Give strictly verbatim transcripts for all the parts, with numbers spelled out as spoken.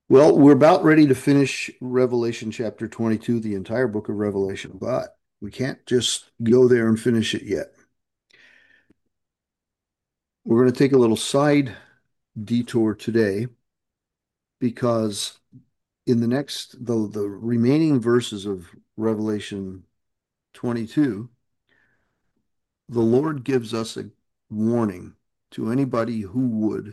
Well, we're about ready to finish Revelation chapter twenty-two, the entire book of Revelation, but we can't just go there and finish it yet. We're going to take a little side detour today because in the next, the, the remaining verses of Revelation twenty-two, the Lord gives us a warning to anybody who would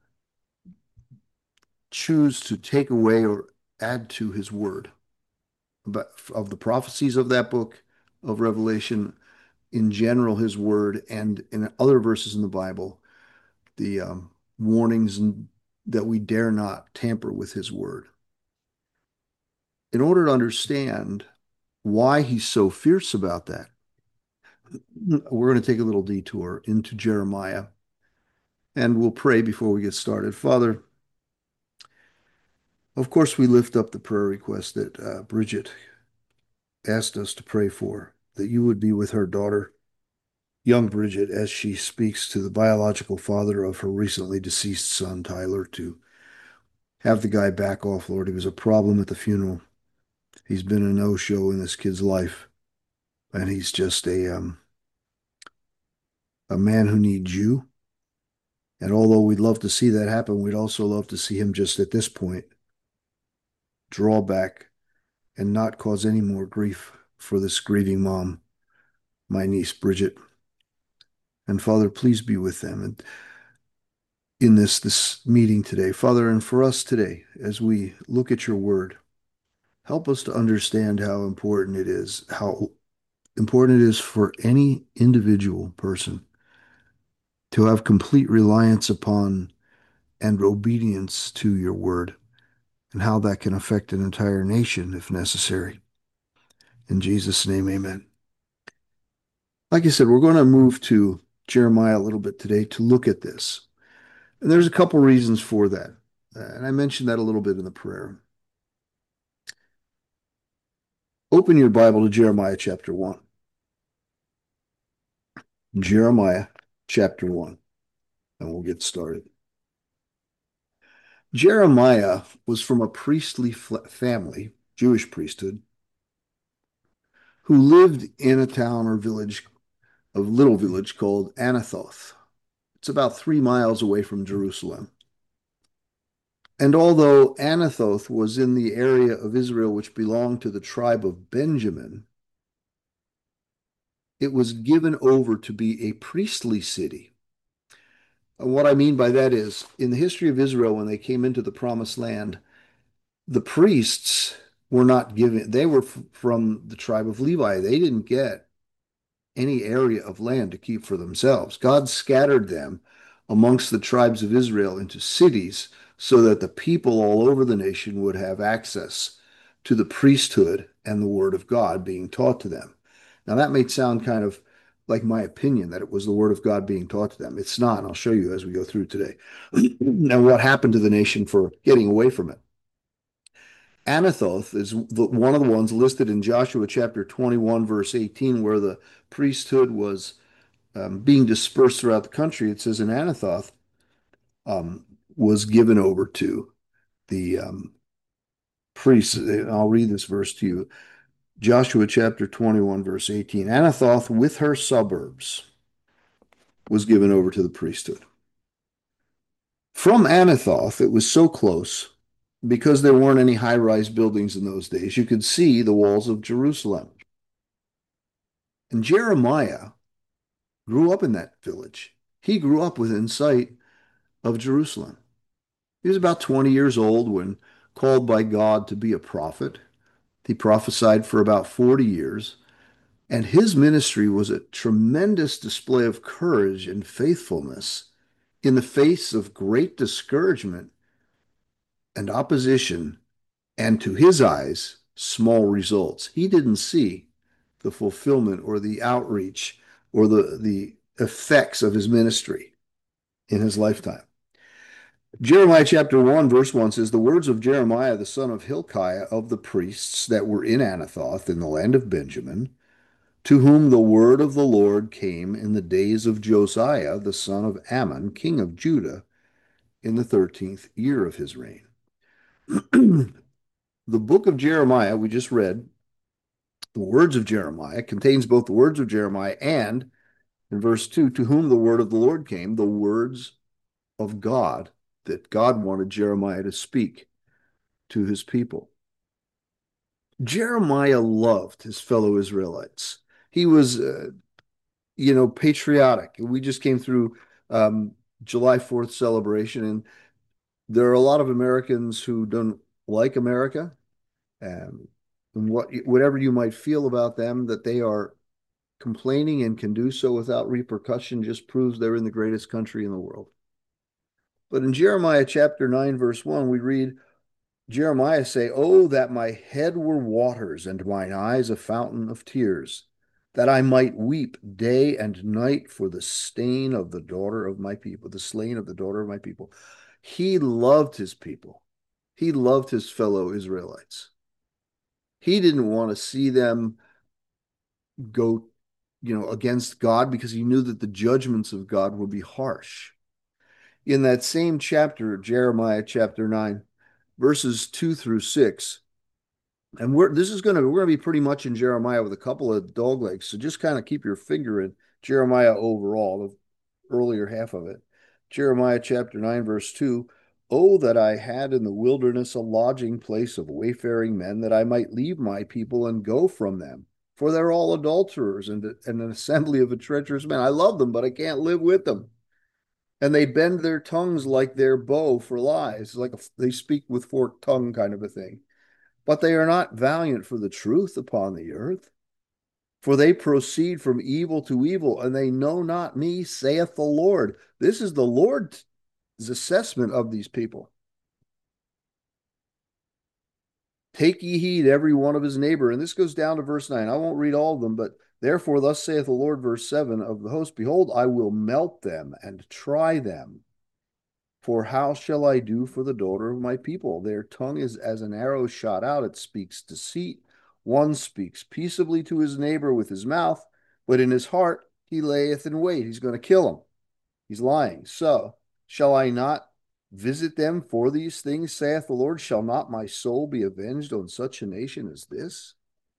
choose to take away or add to his word about, of the prophecies of that book of Revelation in general, his word, and in other verses in the Bible, the um, warnings that we dare not tamper with his word. In order to understand why he's so fierce about that, we're going to take a little detour into Jeremiah and we'll pray before we get started. Father, of course, we lift up the prayer request that uh, Bridget asked us to pray for, that you would be with her daughter, young Bridget, as she speaks to the biological father of her recently deceased son, Tyler, to have the guy back off, Lord. He was a problem at the funeral. He's been a no-show in this kid's life, and he's just a um, a man who needs you. And although we'd love to see that happen, we'd also love to see him just at this point draw back and not cause any more grief for this grieving mom, my niece Bridget. And Father, please be with them and in this this meeting today, Father, and for us today as we look at your word. Help us to understand how important it is, how important it is for any individual person to have complete reliance upon and obedience to your word, and how that can affect an entire nation if necessary. In Jesus' name, amen. Like I said, we're going to move to Jeremiah a little bit today to look at this. And there's a couple reasons for that. Uh, and I mentioned that a little bit in the prayer. Open your Bible to Jeremiah chapter one. Jeremiah chapter one, and we'll get started. Jeremiah was from a priestly family, Jewish priesthood, who lived in a town or village, a little village called Anathoth. It's about three miles away from Jerusalem. And although Anathoth was in the area of Israel which belonged to the tribe of Benjamin, it was given over to be a priestly city. And what I mean by that is, in the history of Israel, when they came into the promised land, the priests were not given, they were f- from the tribe of Levi. They didn't get any area of land to keep for themselves. God scattered them amongst the tribes of Israel into cities so that the people all over the nation would have access to the priesthood and the word of God being taught to them. Now, that may sound kind of like my opinion that it was the word of God being taught to them. It's not, and I'll show you as we go through today. Now, what happened to the nation for getting away from it? Anathoth is the, one of the ones listed in Joshua chapter twenty-one, verse eighteen, where the priesthood was um, being dispersed throughout the country. It says, in Anathoth um, was given over to the um, priests. I'll read this verse to you. Joshua chapter twenty-one, verse eighteen. Anathoth with her suburbs was given over to the priesthood. From Anathoth, it was so close because there weren't any high rise buildings in those days. You could see the walls of Jerusalem. And Jeremiah grew up in that village. He grew up within sight of Jerusalem. He was about twenty years old when called by God to be a prophet. He prophesied for about forty years, and his ministry was a tremendous display of courage and faithfulness in the face of great discouragement and opposition, and to his eyes, small results. He didn't see the fulfillment or the outreach or the, the effects of his ministry in his lifetime. Jeremiah chapter one, verse one says, the words of Jeremiah, the son of Hilkiah, of the priests that were in Anathoth in the land of Benjamin, to whom the word of the Lord came in the days of Josiah, the son of Ammon, king of Judah, in the thirteenth year of his reign. The book of Jeremiah, we just read, the words of Jeremiah, contains both the words of Jeremiah and, in verse two, to whom the word of the Lord came, the words of God that God wanted Jeremiah to speak to his people. Jeremiah loved his fellow Israelites. He was, uh, you know, patriotic. We just came through um, July fourth celebration, and there are a lot of Americans who don't like America. Um, and what, whatever you might feel about them, that they are complaining and can do so without repercussion just proves they're in the greatest country in the world. But in Jeremiah chapter nine, verse one, we read Jeremiah say, "Oh, that my head were waters and mine eyes a fountain of tears, that I might weep day and night for the stain of the daughter of my people, the slain of the daughter of my people." He loved his people. He loved his fellow Israelites. He didn't want to see them go, you know, against God because he knew that the judgments of God would be harsh. In that same chapter, Jeremiah chapter nine, verses two through six, and we're this is gonna we're gonna be pretty much in Jeremiah with a couple of dog legs. So just kind of keep your finger in Jeremiah overall, the earlier half of it. Jeremiah chapter nine, verse two. Oh, that I had in the wilderness a lodging place of wayfaring men, that I might leave my people and go from them. For they're all adulterers and, and an assembly of a treacherous men. I love them, but I can't live with them. And they bend their tongues like their bow for lies, like a, they speak with forked tongue kind of a thing. But they are not valiant for the truth upon the earth. For they proceed from evil to evil, and they know not me, saith the Lord. This is the Lord's assessment of these people. Take ye heed, every one of his neighbor. And this goes down to verse nine. I won't read all of them, but therefore, thus saith the Lord, verse seven of the host, behold, I will melt them and try them. For how shall I do for the daughter of my people? Their tongue is as an arrow shot out, it speaks deceit. One speaks peaceably to his neighbor with his mouth, but in his heart he layeth in wait. He's going to kill him. He's lying. So, shall I not visit them for these things, saith the Lord? Shall not my soul be avenged on such a nation as this?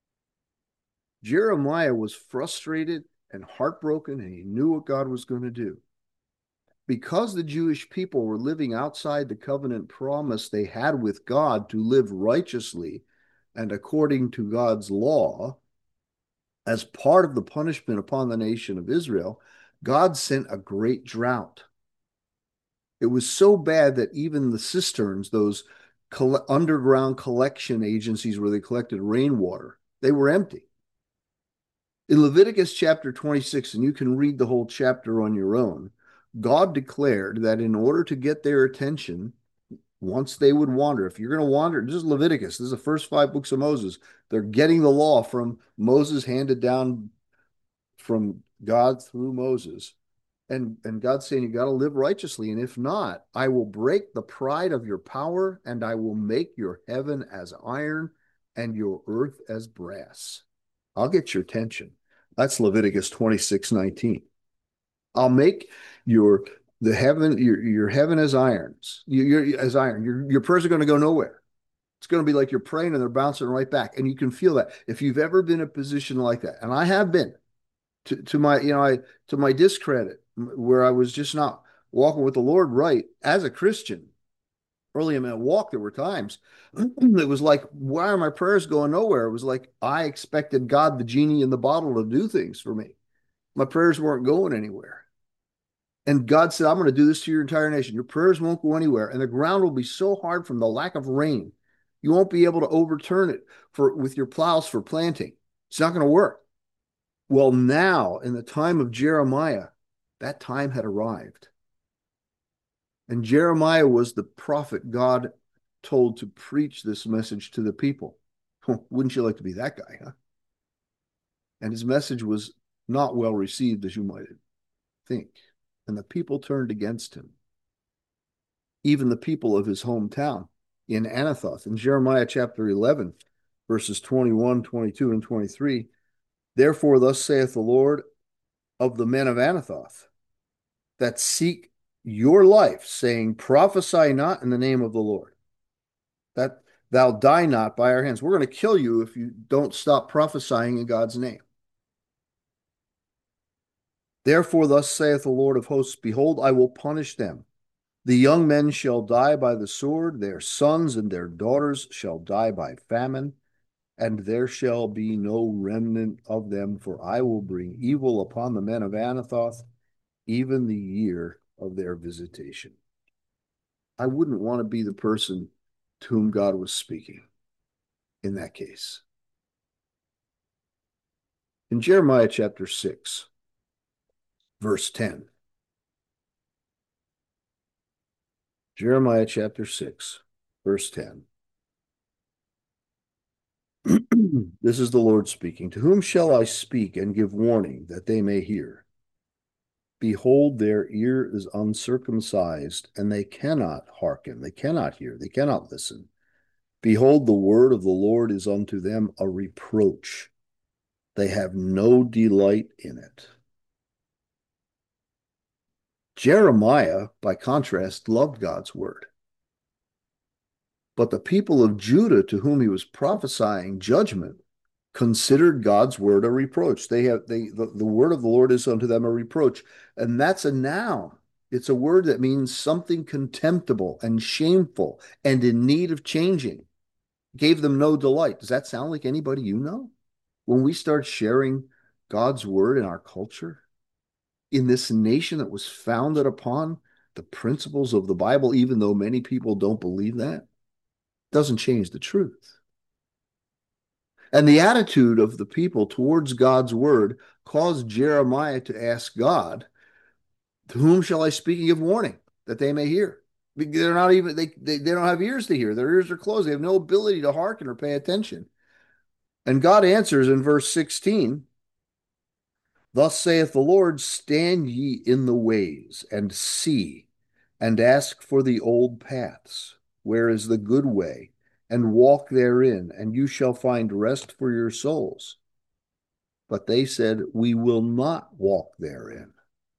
Jeremiah was frustrated and heartbroken, and he knew what God was going to do. Because the Jewish people were living outside the covenant promise they had with God to live righteously and according to God's law, as part of the punishment upon the nation of Israel, God sent a great drought. It was so bad that even the cisterns, those underground collection agencies where they collected rainwater, they were empty. In Leviticus chapter twenty-six, and you can read the whole chapter on your own, God declared that in order to get their attention, once they would wander, if you're going to wander, this is Leviticus, this is the first five books of Moses. They're getting the law from Moses, handed down from God through Moses. And, and God's saying, you got to live righteously. And if not, I will break the pride of your power, and I will make your heaven as iron and your earth as brass. I'll get your attention. That's Leviticus twenty-six nineteen. I'll make your the heaven your your heaven as irons. You're as iron. Your your prayers are going to go nowhere. It's going to be like you're praying and they're bouncing right back, and you can feel that. If you've ever been in a position like that, and I have been, to to my you know I to my discredit, where I was just not walking with the Lord right as a Christian. Early in my walk, there were times it was like, why are my prayers going nowhere? It was like I expected God, the genie in the bottle, to do things for me. My prayers weren't going anywhere. And God said, I'm going to do this to your entire nation. Your prayers won't go anywhere. And the ground will be so hard from the lack of rain. You won't be able to overturn it for with your plows for planting. It's not going to work. Well, now, in the time of Jeremiah, that time had arrived. And Jeremiah was the prophet God told to preach this message to the people. Wouldn't you like to be that guy, huh? And his message was not well received, as you might think. And the people turned against him. Even the people of his hometown in Anathoth. In Jeremiah chapter eleven, verses twenty-one, twenty-two, and twenty-three, therefore thus saith the Lord of the men of Anathoth, that seek your life, saying, prophesy not in the name of the Lord. That Thou die not by our hands. We're going to kill you if you don't stop prophesying in God's name. Therefore, thus saith the Lord of hosts, Behold, I will punish them. The young men shall die by the sword, their sons and their daughters shall die by famine, and there shall be no remnant of them, for I will bring evil upon the men of Anathoth, even the year of their visitation. I wouldn't want to be the person to whom God was speaking in that case. In Jeremiah chapter six, verse ten, Jeremiah chapter six, verse ten. This is the Lord speaking. To whom shall I speak and give warning that they may hear? Behold, their ear is uncircumcised, and they cannot hearken, they cannot hear, they cannot listen. Behold, the word of the Lord is unto them a reproach. They have no delight in it. Jeremiah, by contrast, loved God's word. But the people of Judah, to whom he was prophesying judgment, considered God's word a reproach. They have they the, the word of the Lord is unto them a reproach. And that's a noun. It's a word that means something contemptible and shameful and in need of changing. Gave them no delight. Does that sound like anybody you know? When we start sharing God's word in our culture, in this nation that was founded upon the principles of the Bible, even though many people don't believe that, doesn't change the truth. And the attitude of the people towards God's word caused Jeremiah to ask God, to whom shall I speak and give warning that they may hear? They're not even, they, they, they don't have ears to hear. Their ears are closed. They have no ability to hearken or pay attention. And God answers in verse sixteen, Thus saith the Lord, stand ye in the ways and see, and ask for the old paths, where is the good way, and walk therein, and you shall find rest for your souls. But they said, we will not walk therein.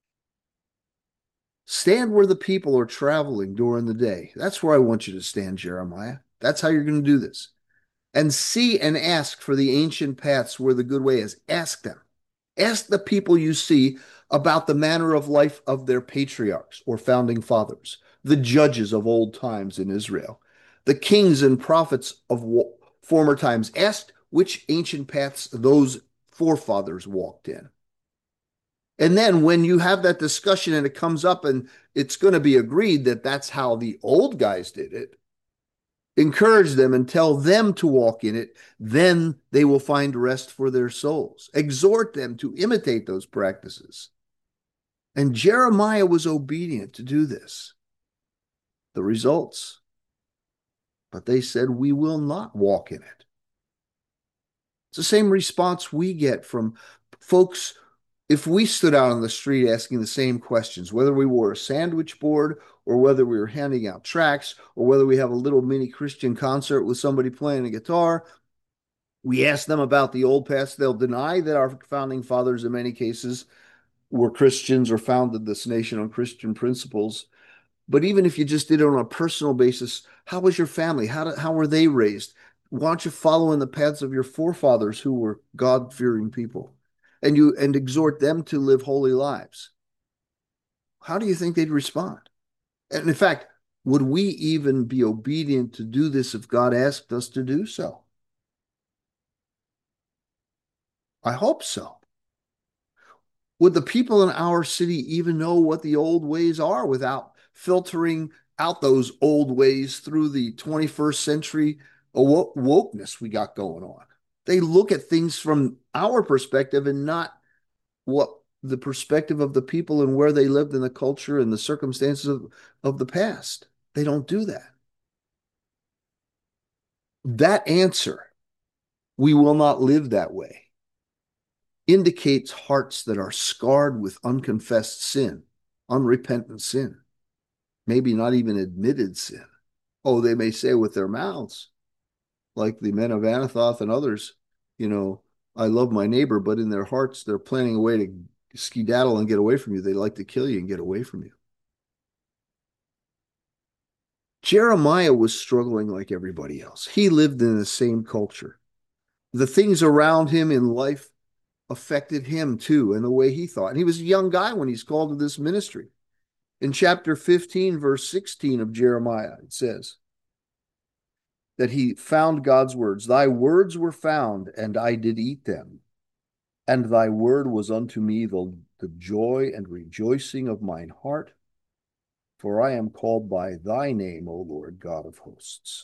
Stand where the people are traveling during the day. That's where I want you to stand, Jeremiah. That's how you're going to do this. And see and ask for the ancient paths where the good way is. Ask them. Ask the people you see about the manner of life of their patriarchs or founding fathers, the judges of old times in Israel, the kings and prophets of former times. Ask which ancient paths those forefathers walked in. And then when you have that discussion and it comes up and it's going to be agreed that that's how the old guys did it, encourage them and tell them to walk in it, then they will find rest for their souls. Exhort them to imitate those practices. And Jeremiah was obedient to do this. The results. But they said, we will not walk in it. It's the same response we get from folks. If we stood out on the street asking the same questions, whether we wore a sandwich board or whether we were handing out tracts or whether we have a little mini Christian concert with somebody playing a guitar, we ask them about the old past. They'll deny that our founding fathers, in many cases, were Christians or founded this nation on Christian principles. But even if you just did it on a personal basis, how was your family? How, did, how were they raised? Why don't you follow in the paths of your forefathers who were God-fearing people? And you and exhort them to live holy lives. How do you think they'd respond? And in fact, would we even be obedient to do this if God asked us to do so? I hope so. Would the people in our city even know what the old ways are without filtering out those old ways through the twenty-first century wokeness we got going on? They look at things from our perspective and not what the perspective of the people and where they lived in the culture and the circumstances of, of the past. They don't do that. That answer, we will not live that way, indicates hearts that are scarred with unconfessed sin, unrepentant sin, maybe not even admitted sin. Oh, they may say with their mouths, like the men of Anathoth and others, you know, I love my neighbor, but in their hearts, they're planning a way to skedaddle and get away from you. They like to kill you and get away from you. Jeremiah was struggling like everybody else. He lived in the same culture. The things around him in life affected him too, and the way he thought. And he was a young guy when he's called to this ministry. In chapter fifteen, verse sixteen of Jeremiah, it says that he found God's words. Thy words were found, and I did eat them. And thy word was unto me the, the joy and rejoicing of mine heart, for I am called by thy name, O Lord God of hosts.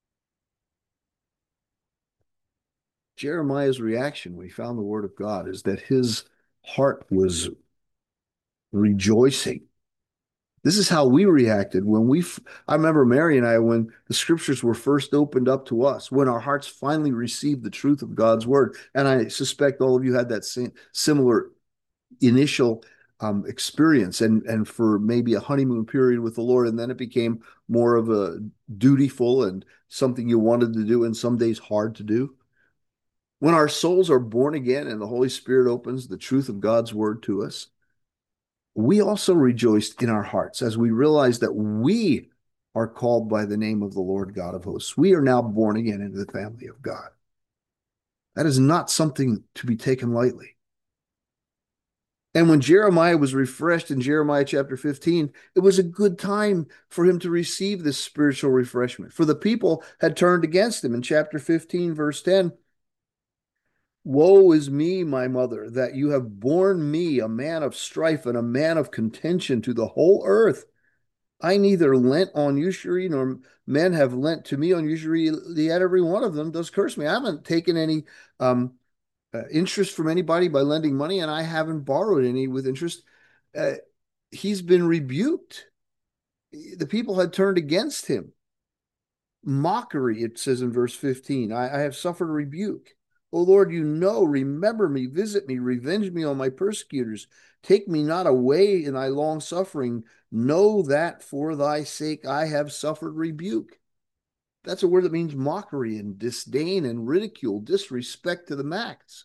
Jeremiah's reaction when he found the word of God is that his heart was rejoicing. This is how we reacted when we, I remember Mary and I, when the scriptures were first opened up to us, when our hearts finally received the truth of God's word. And I suspect all of you had that same similar initial um, experience and, and for maybe a honeymoon period with the Lord. And then it became more of a dutiful and something you wanted to do and some days hard to do. When our souls are born again and the Holy Spirit opens the truth of God's word to us, we also rejoiced in our hearts as we realized that we are called by the name of the Lord God of hosts. We are now born again into the family of God. That is not something to be taken lightly. And when Jeremiah was refreshed in Jeremiah chapter fifteen, it was a good time for him to receive this spiritual refreshment. For the people had turned against him. In chapter fifteen, verse ten, woe is me, my mother, that you have borne me, a man of strife and a man of contention, to the whole earth. I neither lent on usury, nor men have lent to me on usury, yet every one of them does curse me. I haven't taken any um, uh, interest from anybody by lending money, and I haven't borrowed any with interest. Uh, he's been rebuked. The people had turned against him. Mockery, it says in verse fifteen, I, I have suffered a rebuke. O Lord, you know, remember me, visit me, revenge me on my persecutors. Take me not away in thy long suffering. Know that for thy sake I have suffered rebuke. That's a word that means mockery and disdain and ridicule, disrespect to the max.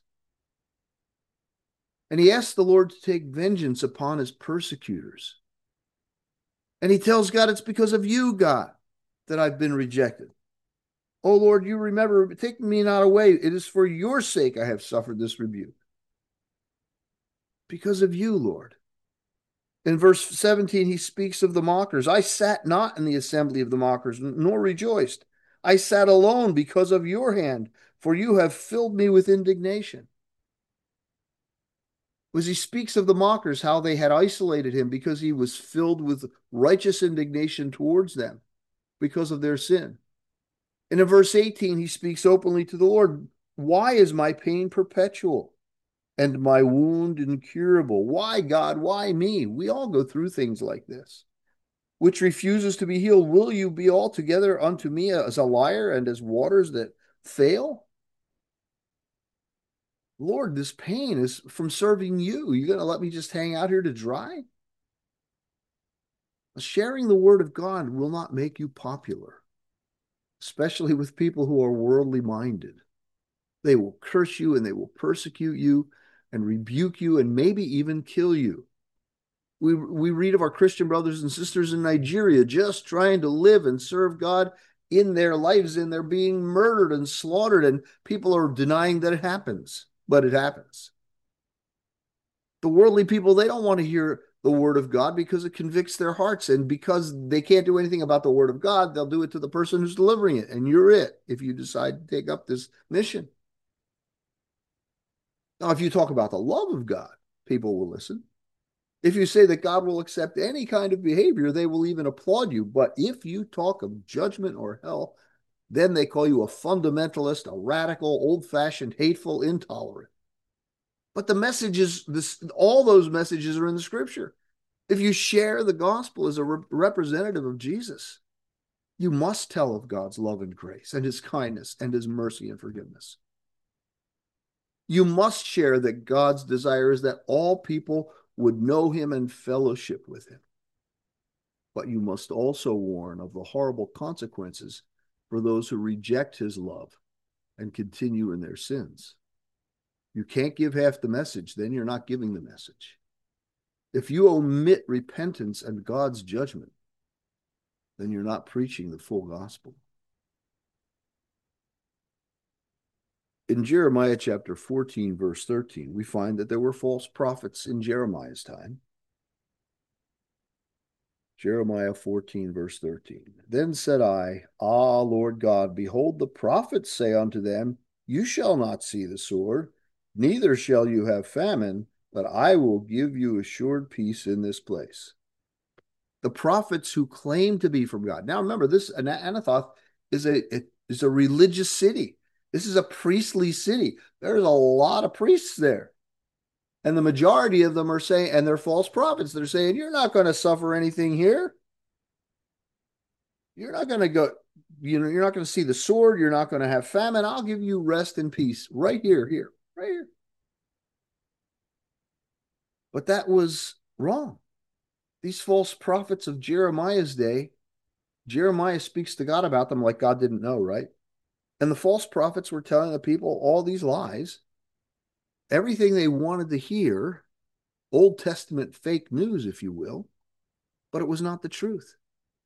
And he asks the Lord to take vengeance upon his persecutors. And he tells God, it's because of you, God, that I've been rejected. Oh Lord, you remember, take me not away. It is for your sake I have suffered this rebuke. Because of you, Lord. In verse seventeen, he speaks of the mockers. I sat not in the assembly of the mockers, nor rejoiced. I sat alone because of your hand, for you have filled me with indignation. As he speaks of the mockers, how they had isolated him because he was filled with righteous indignation towards them because of their sin. And in verse eighteen, he speaks openly to the Lord. Why is my pain perpetual and my wound incurable? Why, God? Why me? We all go through things like this, which refuses to be healed. Will you be altogether unto me as a liar and as waters that fail? Lord, this pain is from serving you. You're going to let me just hang out here to dry? Sharing the word of God will not make you popular, especially with people who are worldly minded. They will curse you and they will persecute you and rebuke you and maybe even kill you. We, we read of our Christian brothers and sisters in Nigeria just trying to live and serve God in their lives, and they're being murdered and slaughtered, and people are denying that it happens, but it happens. The worldly people, they don't want to hear the word of God because it convicts their hearts, and because they can't do anything about the word of God, they'll do it to the person who's delivering it, and you're it if you decide to take up this mission. Now, if you talk about the love of God, people will listen. If you say that God will accept any kind of behavior, they will even applaud you. But if you talk of judgment or hell, then they call you a fundamentalist, a radical, old-fashioned, hateful, intolerant. But the messages, this, all those messages are in the scripture. If you share the gospel as a re- representative of Jesus, you must tell of God's love and grace and his kindness and his mercy and forgiveness. You must share that God's desire is that all people would know him and fellowship with him. But you must also warn of the horrible consequences for those who reject his love and continue in their sins. You can't give half the message, then you're not giving the message. If you omit repentance and God's judgment, then you're not preaching the full gospel. In Jeremiah chapter fourteen, verse thirteen, we find that there were false prophets in Jeremiah's time. Jeremiah fourteen, verse thirteen. Then said I, Ah, Lord God, behold, the prophets say unto them, You shall not see the sword, neither shall you have famine, but I will give you assured peace in this place. The prophets who claim to be from God. Now remember, this Anathoth is a, is a religious city. This is a priestly city. There's a lot of priests there. And the majority of them are saying, and they're false prophets. They're saying, you're not going to suffer anything here. You're not going to go, you know, you're not going to see the sword. You're not going to have famine. I'll give you rest and peace right here, here, right here. But that was wrong. These false prophets of Jeremiah's day, Jeremiah speaks to God about them like God didn't know, right? And the false prophets were telling the people all these lies, everything they wanted to hear, Old Testament fake news, if you will, but it was not the truth.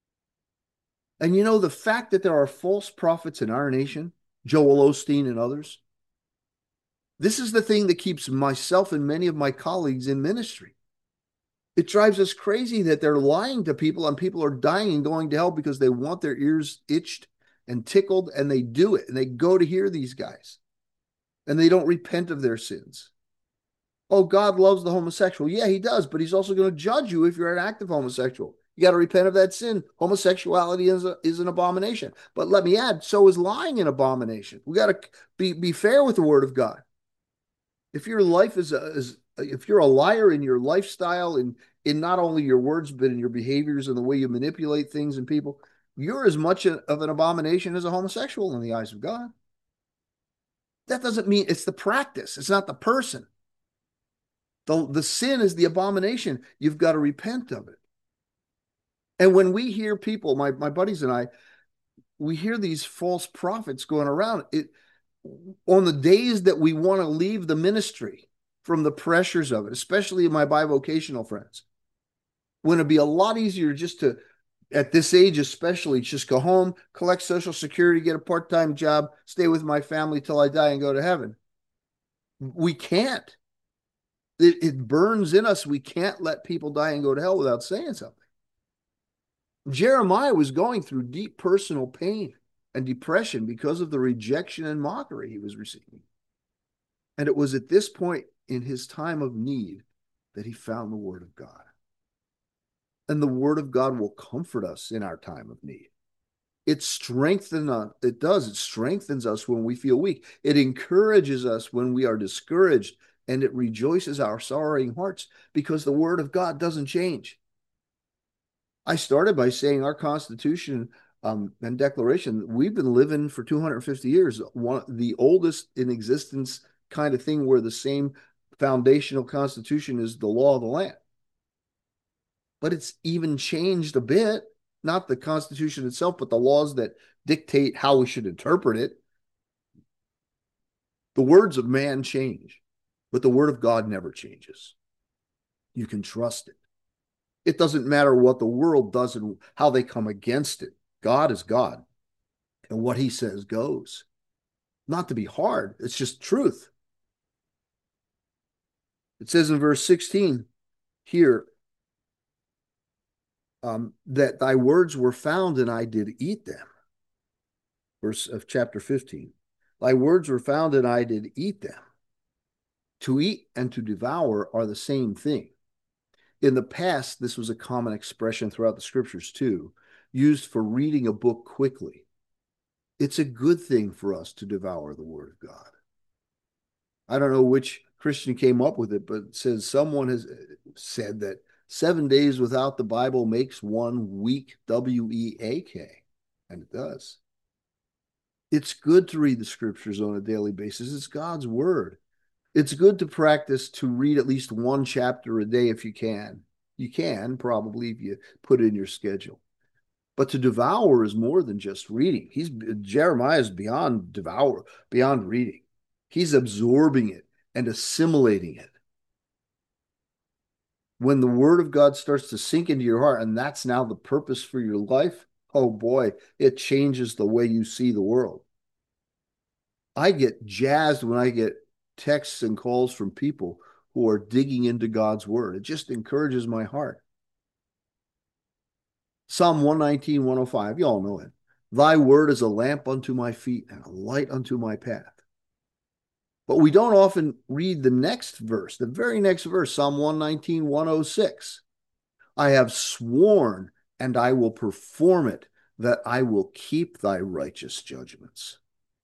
And you know, the fact that there are false prophets in our nation, Joel Osteen and others, this is the thing that keeps myself and many of my colleagues in ministry. It drives us crazy that they're lying to people and people are dying and going to hell because they want their ears itched and tickled, and they do it, and they go to hear these guys, and they don't repent of their sins. Oh, God loves the homosexual. Yeah, he does, but he's also going to judge you if you're an active homosexual. You got to repent of that sin. Homosexuality is, a, is an abomination. But let me add, so is lying an abomination. We got to be, be fair with the word of God. If your life is, a, is if you're a liar in your lifestyle, in, in not only your words, but in your behaviors and the way you manipulate things and people, you're as much of an abomination as a homosexual in the eyes of God. That doesn't mean it's the practice. It's not the person. The, the sin is the abomination. You've got to repent of it. And when we hear people, my, my buddies and I, we hear these false prophets going around, it on the days that we want to leave the ministry from the pressures of it, especially my bivocational friends, when it'd be a lot easier just to, at this age especially, just go home, collect Social Security, get a part-time job, stay with my family till I die and go to heaven. We can't. It, it burns in us. We can't let people die and go to hell without saying something. Jeremiah was going through deep personal pain and depression because of the rejection and mockery he was receiving. And it was at this point in his time of need that he found the word of God. And the word of God will comfort us in our time of need. It strengthens us. It does. It strengthens us when we feel weak. It encourages us when we are discouraged, and it rejoices our sorrowing hearts because the word of God doesn't change. I started by saying our Constitution um, and Declaration, we've been living for two hundred fifty years, one, the oldest in existence kind of thing where the same foundational Constitution is the law of the land. But it's even changed a bit, not the Constitution itself, but the laws that dictate how we should interpret it. The words of man change, but the word of God never changes. You can trust it. It doesn't matter what the world does and how they come against it. God is God, and what he says goes. Not to be hard, it's just truth. It says in verse sixteen here, um, that thy words were found and I did eat them. Verse of chapter fifteen. Thy words were found and I did eat them. To eat and to devour are the same thing. In the past, this was a common expression throughout the scriptures too, used for reading a book quickly. It's a good thing for us to devour the word of God. I don't know which Christian came up with it, but it says someone has said that seven days without the Bible makes one weak, W E A K, and it does. It's good to read the scriptures on a daily basis. It's God's word. It's good to practice to read at least one chapter a day if you can. You can probably if you put it in your schedule. But to devour is more than just reading. He's Jeremiah is beyond devour, beyond reading. He's absorbing it and assimilating it. When the word of God starts to sink into your heart, and that's now the purpose for your life, Oh boy, it changes the way you see the world. I get jazzed when I get texts and calls from people who are digging into God's word. It just encourages my heart. Psalm one nineteen, one oh five, you all know it. Thy word is a lamp unto my feet and a light unto my path. But we don't often read the next verse, the very next verse, Psalm one nineteen, one oh six. I have sworn and I will perform it, that I will keep thy righteous judgments.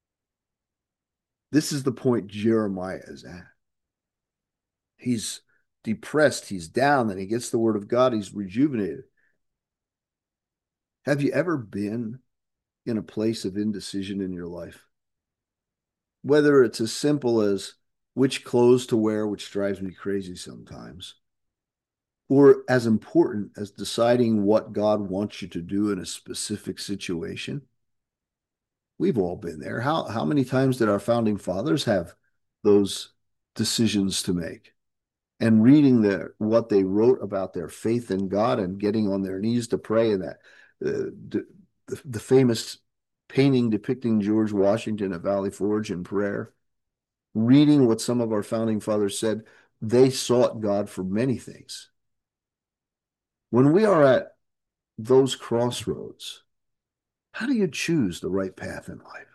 This is the point Jeremiah is at. He's depressed, he's down, and he gets the word of God, he's rejuvenated. Have you ever been in a place of indecision in your life? Whether it's as simple as which clothes to wear, which drives me crazy sometimes, or as important as deciding what God wants you to do in a specific situation. We've all been there. How, how many times did our founding fathers have those decisions to make? And reading their, what they wrote about their faith in God and getting on their knees to pray, and that uh, the, the famous painting depicting George Washington at Valley Forge in prayer, reading what some of our founding fathers said, they sought God for many things. When we are at those crossroads, how do you choose the right path in life?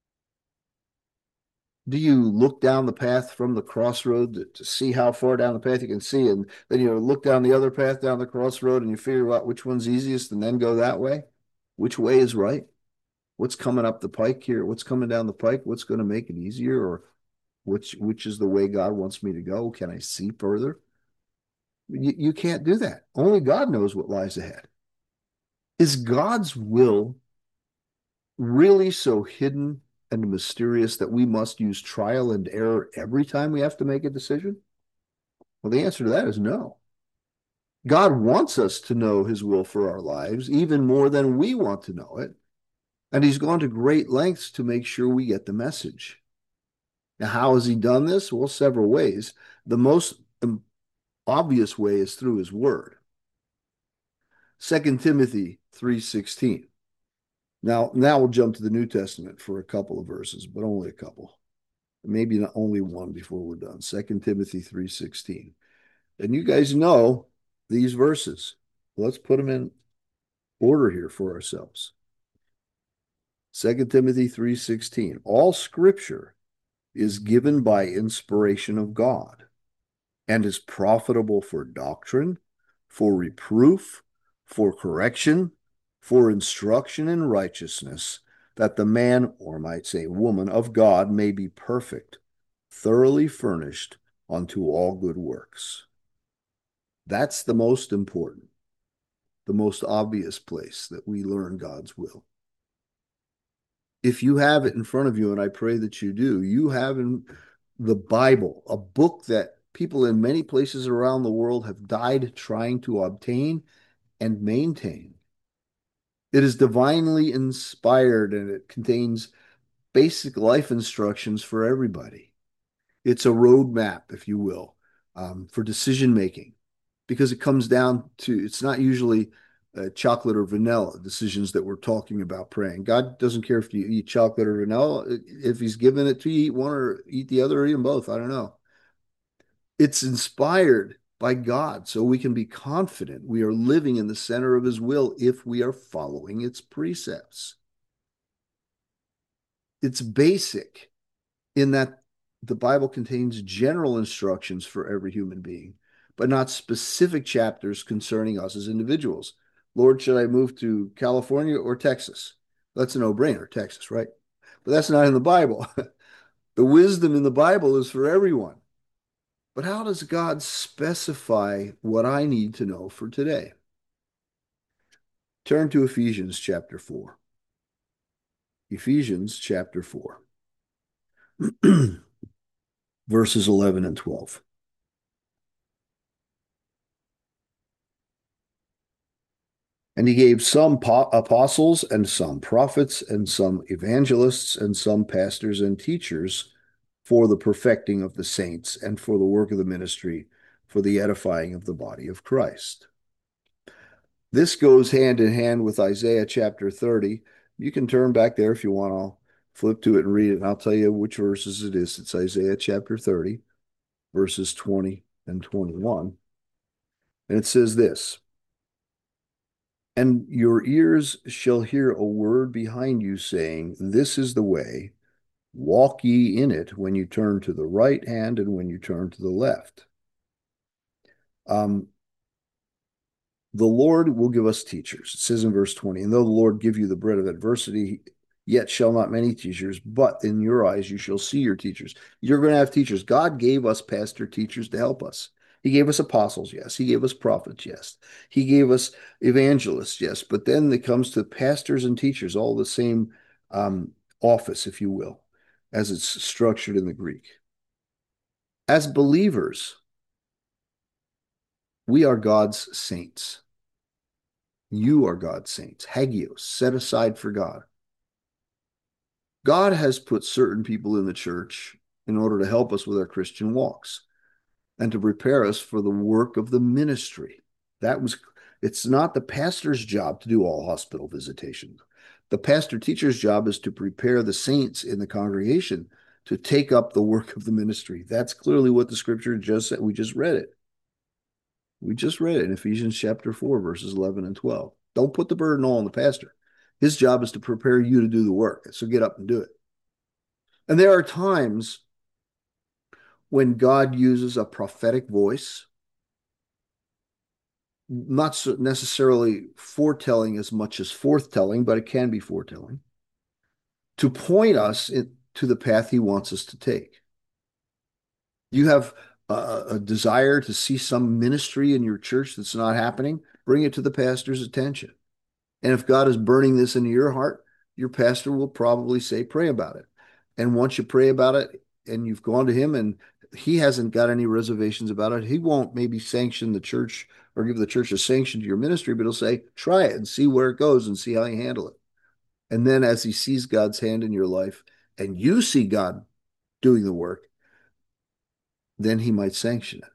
Do you look down the path from the crossroad to, to see how far down the path you can see, and then you look down the other path down the crossroad and you figure out which one's easiest and then go that way? Which way is right? What's coming up the pike here? What's coming down the pike? What's going to make it easier? Or which which is the way God wants me to go? Can I see further? You, you can't do that. Only God knows what lies ahead. Is God's will really so hidden and mysterious that we must use trial and error every time we have to make a decision? Well, the answer to that is no. God wants us to know his will for our lives even more than we want to know it. And he's gone to great lengths to make sure we get the message. Now, how has he done this? Well, several ways. The most obvious way is through his word. Second Timothy three sixteen. Now, now we'll jump to the New Testament for a couple of verses, but only a couple. Maybe not only one before we're done. Second Timothy three sixteen. And you guys know these verses. Let's put them in order here for ourselves. Second Timothy three sixteen. All scripture is given by inspiration of God and is profitable for doctrine, for reproof, for correction, for instruction in righteousness, that the man, or might say woman, of God may be perfect, thoroughly furnished unto all good works. That's the most important, the most obvious place that we learn God's will. If you have it in front of you, and I pray that you do, you have in the Bible, a book that people in many places around the world have died trying to obtain and maintain. It is divinely inspired and it contains basic life instructions for everybody. It's a roadmap, if you will, um, for decision making, because it comes down to, it's not usually uh, chocolate or vanilla decisions that we're talking about praying. God doesn't care if you eat chocolate or vanilla. If he's given it to you, eat one or eat the other or eat them both. I don't know. It's inspired by God, so we can be confident we are living in the center of his will if we are following its precepts. It's basic in that the Bible contains general instructions for every human being, but not specific chapters concerning us as individuals. Lord, should I move to California or Texas? That's a no-brainer, Texas, right? But that's not in the Bible. The wisdom in the Bible is for everyone. But how does God specify what I need to know for today? Turn to Ephesians chapter four. Ephesians chapter four, verses eleven and twelve. And he gave some apostles and some prophets and some evangelists and some pastors and teachers for the perfecting of the saints and for the work of the ministry, for the edifying of the body of Christ. This goes hand in hand with Isaiah chapter thirty. You can turn back there if you want. I'll flip to it and read it, and I'll tell you which verses it is. It's Isaiah chapter thirty, verses twenty and twenty-one. And it says this, and your ears shall hear a word behind you saying, this is the way, walk ye in it when you turn to the right hand and when you turn to the left. Um, the Lord will give us teachers. It says in verse twenty, and though the Lord give you the bread of adversity, yet shall not many teachers, but in your eyes you shall see your teachers. You're going to have teachers. God gave us pastor teachers to help us. He gave us apostles, yes. He gave us prophets, yes. He gave us evangelists, yes. But then it comes to pastors and teachers, all the same um, office, if you will, as it's structured in the Greek. As believers, we are God's saints. You are God's saints, hagios, set aside for God. God has put certain people in the church in order to help us with our Christian walks and to prepare us for the work of the ministry. That was, it's not the pastor's job to do all hospital visitations. The pastor teacher's job is to prepare the saints in the congregation to take up the work of the ministry. That's clearly what the scripture just said. We just read it. We just read it in Ephesians chapter four, verses eleven and twelve. Don't put the burden all on the pastor. His job is to prepare you to do the work. So get up and do it. And there are times when God uses a prophetic voice, not so necessarily foretelling as much as forthtelling, but it can be foretelling, to point us in, to the path he wants us to take. You have a, a desire to see some ministry in your church that's not happening, bring it to the pastor's attention. And if God is burning this into your heart, your pastor will probably say, pray about it. And once you pray about it and you've gone to him and he hasn't got any reservations about it, he won't maybe sanction the church or give the church a sanction to your ministry, but he'll say, try it and see where it goes and see how you handle it. And then as he sees God's hand in your life and you see God doing the work, then he might sanction it.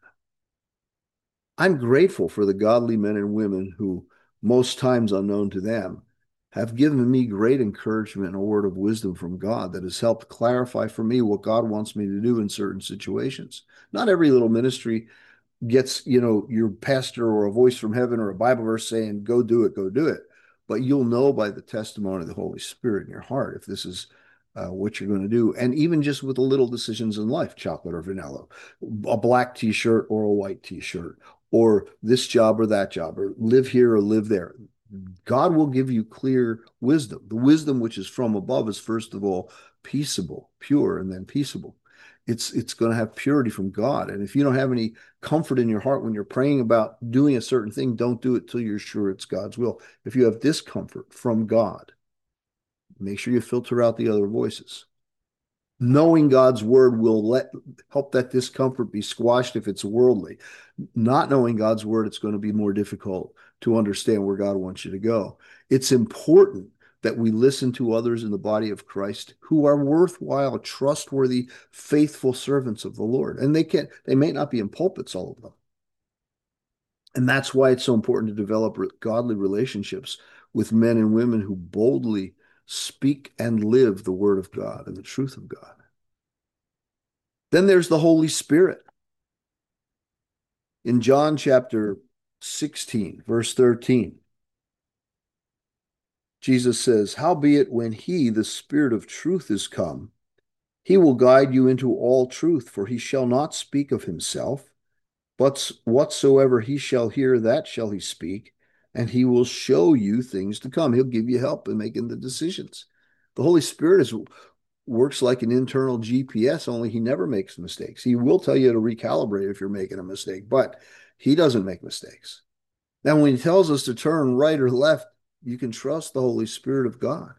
I'm grateful for the godly men and women who, most times unknown to them, have given me great encouragement and a word of wisdom from God that has helped clarify for me what God wants me to do in certain situations. Not every little ministry gets, you know, your pastor or a voice from heaven or a Bible verse saying, go do it, go do it. But you'll know by the testimony of the Holy Spirit in your heart if this is uh, what you're going to do. And even just with the little decisions in life, chocolate or vanilla, a black t-shirt or a white t-shirt, or this job or that job, or live here or live there. God will give you clear wisdom. The wisdom which is from above is first of all peaceable, pure, and then peaceable. It's it's going to have purity from God. And if you don't have any comfort in your heart when you're praying about doing a certain thing, don't do it till you're sure it's God's will. If you have discomfort from God, make sure you filter out the other voices. Knowing God's word will let help that discomfort be squashed if it's worldly. Not knowing God's word, it's going to be more difficult to understand where God wants you to go. It's important that we listen to others in the body of Christ who are worthwhile, trustworthy, faithful servants of the Lord. And they can't, they may not be in pulpits, all of them. And that's why it's so important to develop godly relationships with men and women who boldly speak and live the word of God and the truth of God. Then there's the Holy Spirit. In John chapter sixteen, verse thirteen, Jesus says, howbeit when he, the Spirit of truth, is come, he will guide you into all truth, for he shall not speak of himself, but whatsoever he shall hear, that shall he speak, and he will show you things to come. He'll give you help in making the decisions. The Holy Spirit is works like an internal G P S, only he never makes mistakes. He will tell you to recalibrate if you're making a mistake, but he doesn't make mistakes. Now, when he tells us to turn right or left, you can trust the Holy Spirit of God.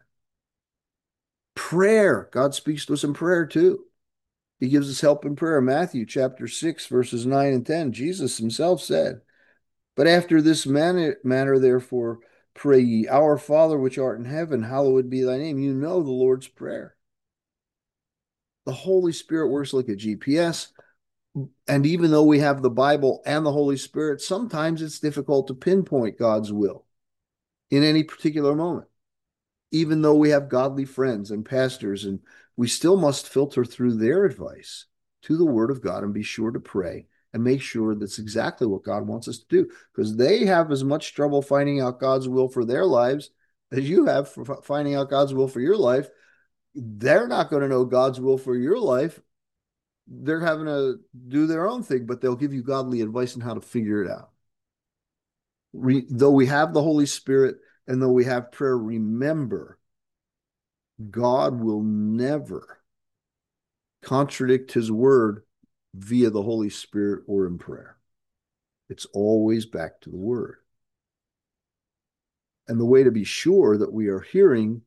Prayer, God speaks to us in prayer too. He gives us help in prayer. Matthew chapter six, verses nine and ten, Jesus himself said, but after this manner, manner therefore, pray ye, our Father which art in heaven, hallowed be thy name. You know the Lord's Prayer. The Holy Spirit works like a G P S. And even though we have the Bible and the Holy Spirit, sometimes it's difficult to pinpoint God's will. in any particular moment, even though we have godly friends and pastors, and we still must filter through their advice to the Word of God and be sure to pray and make sure that's exactly what God wants us to do, because they have as much trouble finding out God's will for their lives as you have for finding out God's will for your life. They're not going to know God's will for your life. They're having to do their own thing, but they'll give you godly advice on how to figure it out. Re, though we have the Holy Spirit and though we have prayer, remember, God will never contradict his word via the Holy Spirit or in prayer. It's always back to the word. And the way to be sure that we are hearing,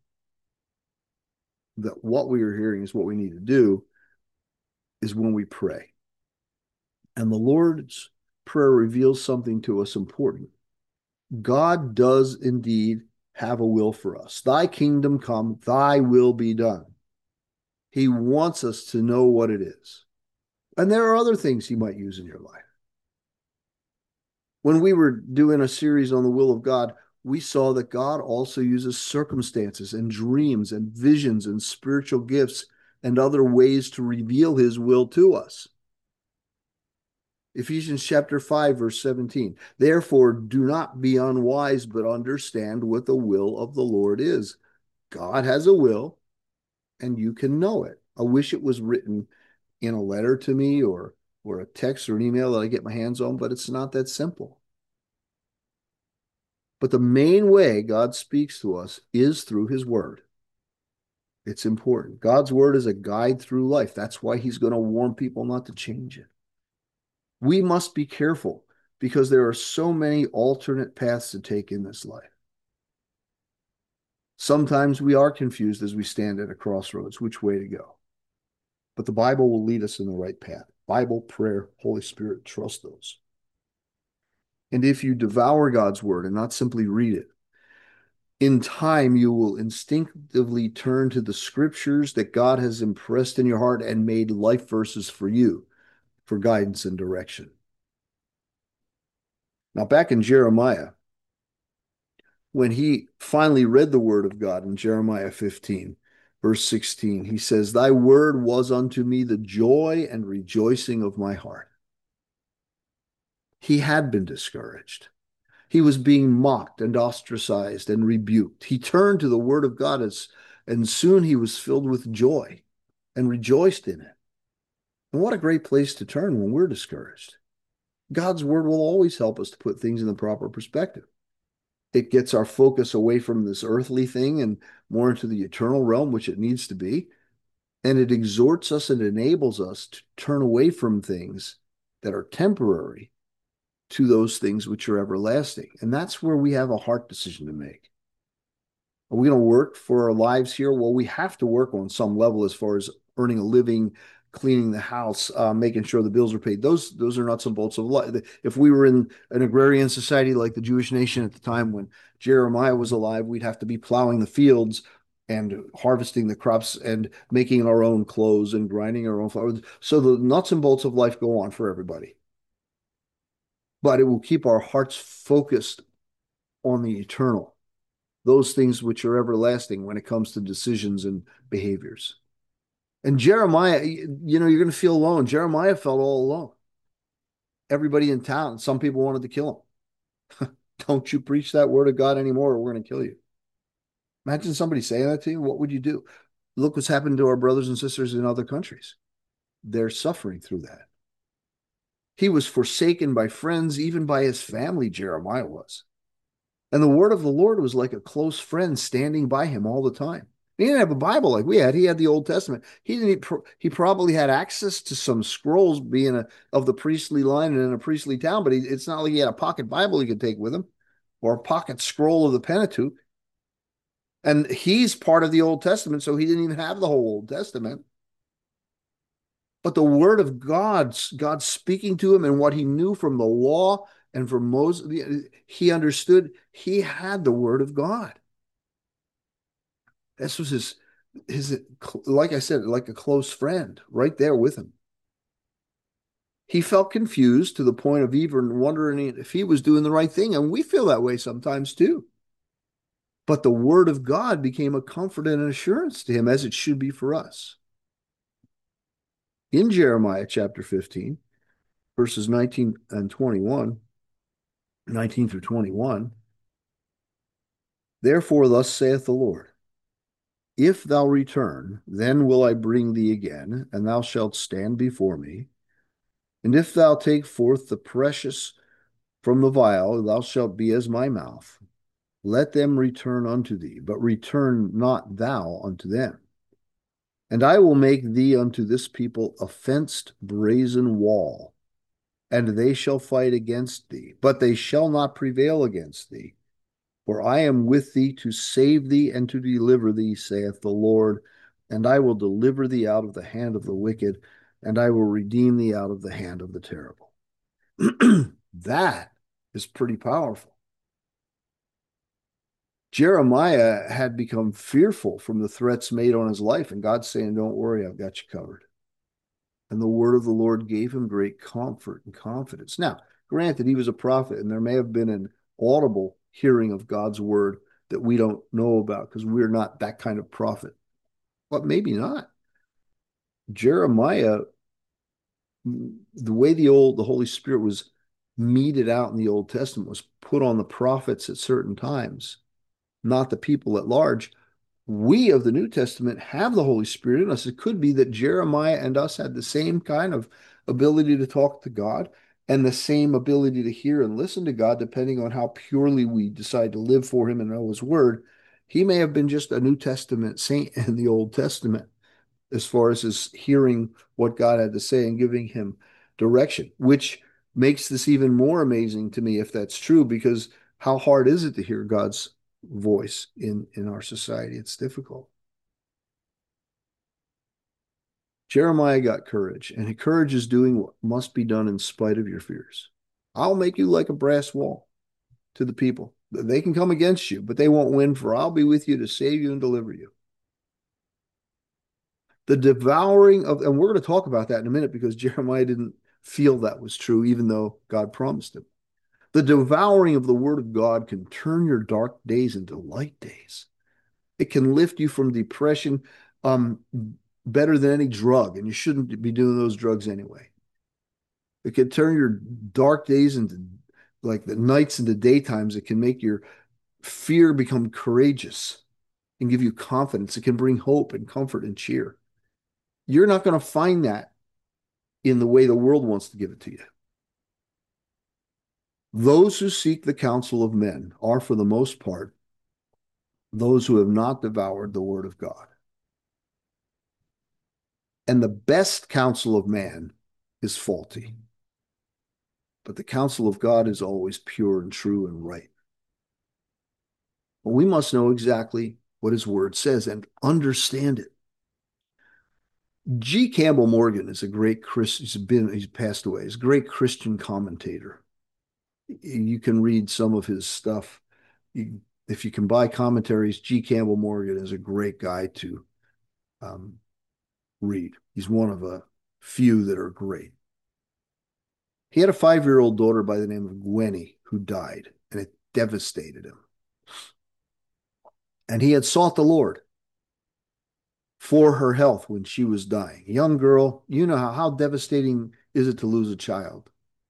that what we are hearing is what we need to do, is when we pray. And the Lord's Prayer reveals something to us important. God does indeed have a will for us. Thy kingdom come, thy will be done. He wants us to know what it is. And there are other things he might use in your life. When we were doing a series on the will of God, we saw that God also uses circumstances and dreams and visions and spiritual gifts and other ways to reveal his will to us. Ephesians chapter five, verse seventeen. Therefore, do not be unwise, but understand what the will of the Lord is. God has a will, and you can know it. I wish it was written in a letter to me or, or a text or an email that I get my hands on, but it's not that simple. But the main way God speaks to us is through his word. It's important. God's word is a guide through life. That's why he's going to warn people not to change it. We must be careful because there are so many alternate paths to take in this life. Sometimes we are confused as we stand at a crossroads, which way to go. But the Bible will lead us in the right path. Bible, prayer, Holy Spirit, trust those. And if you devour God's word and not simply read it, in time you will instinctively turn to the scriptures that God has impressed in your heart and made life verses for you for guidance and direction. Now, back in Jeremiah, when he finally read the word of God in Jeremiah fifteen, verse sixteen, he says, thy word was unto me the joy and rejoicing of my heart. He had been discouraged. He was being mocked and ostracized and rebuked. He turned to the word of God, as, and soon he was filled with joy and rejoiced in it. And what a great place to turn when we're discouraged. God's word will always help us to put things in the proper perspective. It gets our focus away from this earthly thing and more into the eternal realm, which it needs to be. And it exhorts us and enables us to turn away from things that are temporary to those things which are everlasting. And that's where we have a heart decision to make. Are we going to work for our lives here? Well, we have to work on some level as far as earning a living, cleaning the house, uh, making sure the bills are paid. Those those are nuts and bolts of life. If we were in an agrarian society like the Jewish nation at the time when Jeremiah was alive, we'd have to be plowing the fields and harvesting the crops and making our own clothes and grinding our own flour. So the nuts and bolts of life go on for everybody. But it will keep our hearts focused on the eternal, those things which are everlasting when it comes to decisions and behaviors. And Jeremiah, you know, you're going to feel alone. Jeremiah felt all alone. Everybody in town, some people wanted to kill him. Don't you preach that word of God anymore or we're going to kill you. Imagine somebody saying that to you. What would you do? Look what's happened to our brothers and sisters in other countries. They're suffering through that. He was forsaken by friends, even by his family, Jeremiah was. And the word of the Lord was like a close friend standing by him all the time. He didn't have a Bible like we had. He had the Old Testament. He didn't. He probably had access to some scrolls, being a, of the priestly line and in a priestly town. But he, it's not like he had a pocket Bible he could take with him, or a pocket scroll of the Pentateuch. And he's part of the Old Testament, so he didn't even have the whole Old Testament. But the word of God, God speaking to him and what he knew from the law and from Moses, he understood. He had the word of God. This was his, his, like I said, like a close friend right there with him. He felt confused to the point of even wondering if he was doing the right thing. And we feel that way sometimes too. But the word of God became a comfort and an assurance to him, as it should be for us. In Jeremiah chapter fifteen, verses nineteen and twenty-one, nineteen through twenty-one, therefore, thus saith the Lord, if thou return, then will I bring thee again, and thou shalt stand before me. And if thou take forth the precious from the vial, thou shalt be as my mouth. Let them return unto thee, but return not thou unto them. And I will make thee unto this people a fenced brazen wall, and they shall fight against thee, but they shall not prevail against thee. For I am with thee to save thee and to deliver thee, saith the Lord. And I will deliver thee out of the hand of the wicked, and I will redeem thee out of the hand of the terrible. That is pretty powerful. Jeremiah had become fearful from the threats made on his life, and God's saying, don't worry, I've got you covered. And the word of the Lord gave him great comfort and confidence. Now, granted, he was a prophet, and there may have been an audible hearing of God's word that we don't know about because we're not that kind of prophet. But maybe not. Jeremiah, the way the old, the Holy Spirit was meted out in the Old Testament, was put on the prophets at certain times, not the people at large. We of the New Testament have the Holy Spirit in us. It could be that Jeremiah and us had the same kind of ability to talk to God and the same ability to hear and listen to God, depending on how purely we decide to live for him and know his word. He may have been just a New Testament saint in the Old Testament as far as his hearing what God had to say and giving him direction, which makes this even more amazing to me if that's true, because how hard is it to hear God's voice in, in our society? It's difficult. Jeremiah got courage, and courage is doing what must be done in spite of your fears. I'll make you like a brass wall to the people. They can come against you, but they won't win, for I'll be with you to save you and deliver you. The devouring of, and we're going to talk about that in a minute because Jeremiah didn't feel that was true, even though God promised him. The devouring of the word of God can turn your dark days into light days. It can lift you from depression um, better than any drug, and you shouldn't be doing those drugs anyway. It can turn your dark days into like the nights into daytimes. It can make your fear become courageous and give you confidence. It can bring hope and comfort and cheer. You're not going to find that in the way the world wants to give it to you. Those who seek the counsel of men are, for the most part, those who have not devoured the word of God. And the best counsel of man is faulty. But the counsel of God is always pure and true and right. But we must know exactly what his word says and understand it. G. Campbell Morgan is a great Christian. He's been, he's passed away. He's a great Christian commentator. You can read some of his stuff. You, if you can buy commentaries, G. Campbell Morgan is a great guy to um, read. He's one of a few that are great. He had a five-year-old daughter by the name of Gwenny who died, and it devastated him. And he had sought the Lord for her health when she was dying. A young girl, you know how, how devastating is it to lose a child?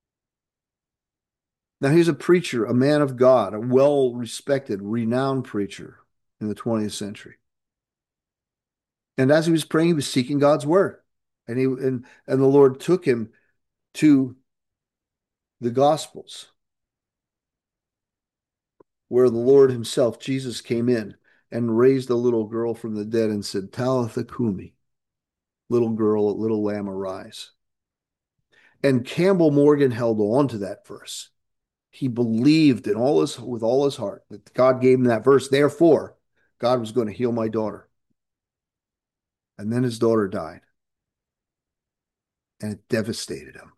Now, he's a preacher, a man of God, a well-respected, renowned preacher in the twentieth century. And as he was praying, he was seeking God's word. And he and, and the Lord took him to the Gospels, where the Lord himself, Jesus, came in and raised a little girl from the dead and said, Talitha Kumi, little girl, little lamb, arise. And Campbell Morgan held on to that verse. He believed in all his, with all his heart that God gave him that verse. Therefore, God was going to heal my daughter. And then his daughter died. And it devastated him.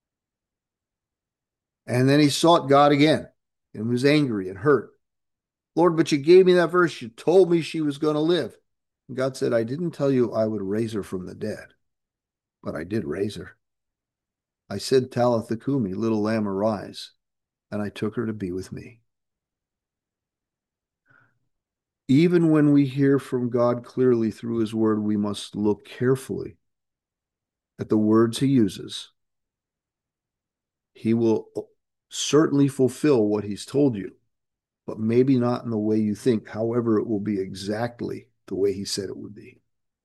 And then he sought God again and was angry and hurt. Lord, but you gave me that verse. You told me she was going to live. And God said, I didn't tell you I would raise her from the dead, but I did raise her. I said, Talitha Kumi, little lamb, arise. And I took her to be with me. Even when we hear from God clearly through his word, we must look carefully at the words he uses. He will certainly fulfill what he's told you, but maybe not in the way you think. However, it will be exactly the way he said it would be.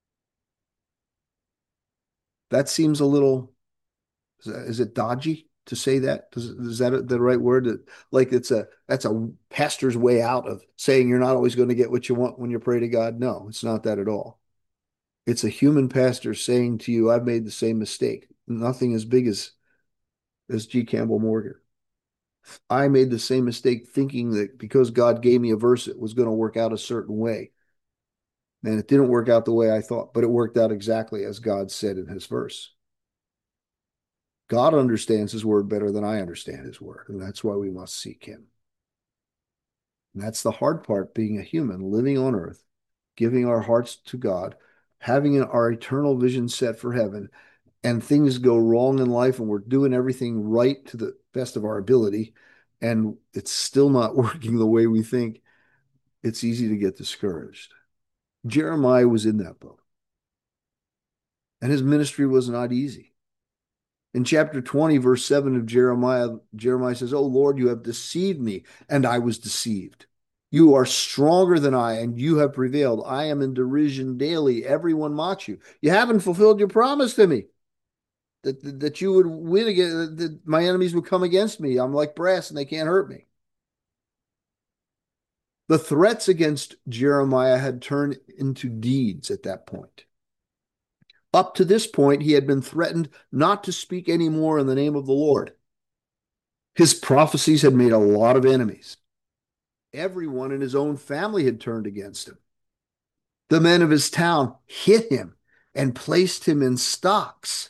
That seems a little, is it dodgy to say that? Is, is that the right word? Like it's a, that's a pastor's way out of saying you're not always going to get what you want when you pray to God. No, it's not that at all. It's a human pastor saying to you, I've made the same mistake. Nothing as big as, as G. Campbell Morgan. I made the same mistake thinking that because God gave me a verse, it was going to work out a certain way. And it didn't work out the way I thought, but it worked out exactly as God said in his verse. God understands his word better than I understand his word, and that's why we must seek him. And that's the hard part, being a human, living on earth, giving our hearts to God, having our eternal vision set for heaven, and things go wrong in life and we're doing everything right to the best of our ability, and it's still not working the way we think. It's easy to get discouraged. Jeremiah was in that boat, and his ministry was not easy. In chapter twenty, verse seven of Jeremiah, Jeremiah says, "Oh Lord, you have deceived me, and I was deceived. You are stronger than I, and you have prevailed. I am in derision daily. Everyone mocks you. You haven't fulfilled your promise to me that, that, that you would win again, that my enemies would come against me. I'm like brass, and they can't hurt me." The threats against Jeremiah had turned into deeds at that point. Up to this point, he had been threatened not to speak anymore in the name of the Lord. His prophecies had made a lot of enemies. Everyone in his own family had turned against him. The men of his town hit him and placed him in stocks.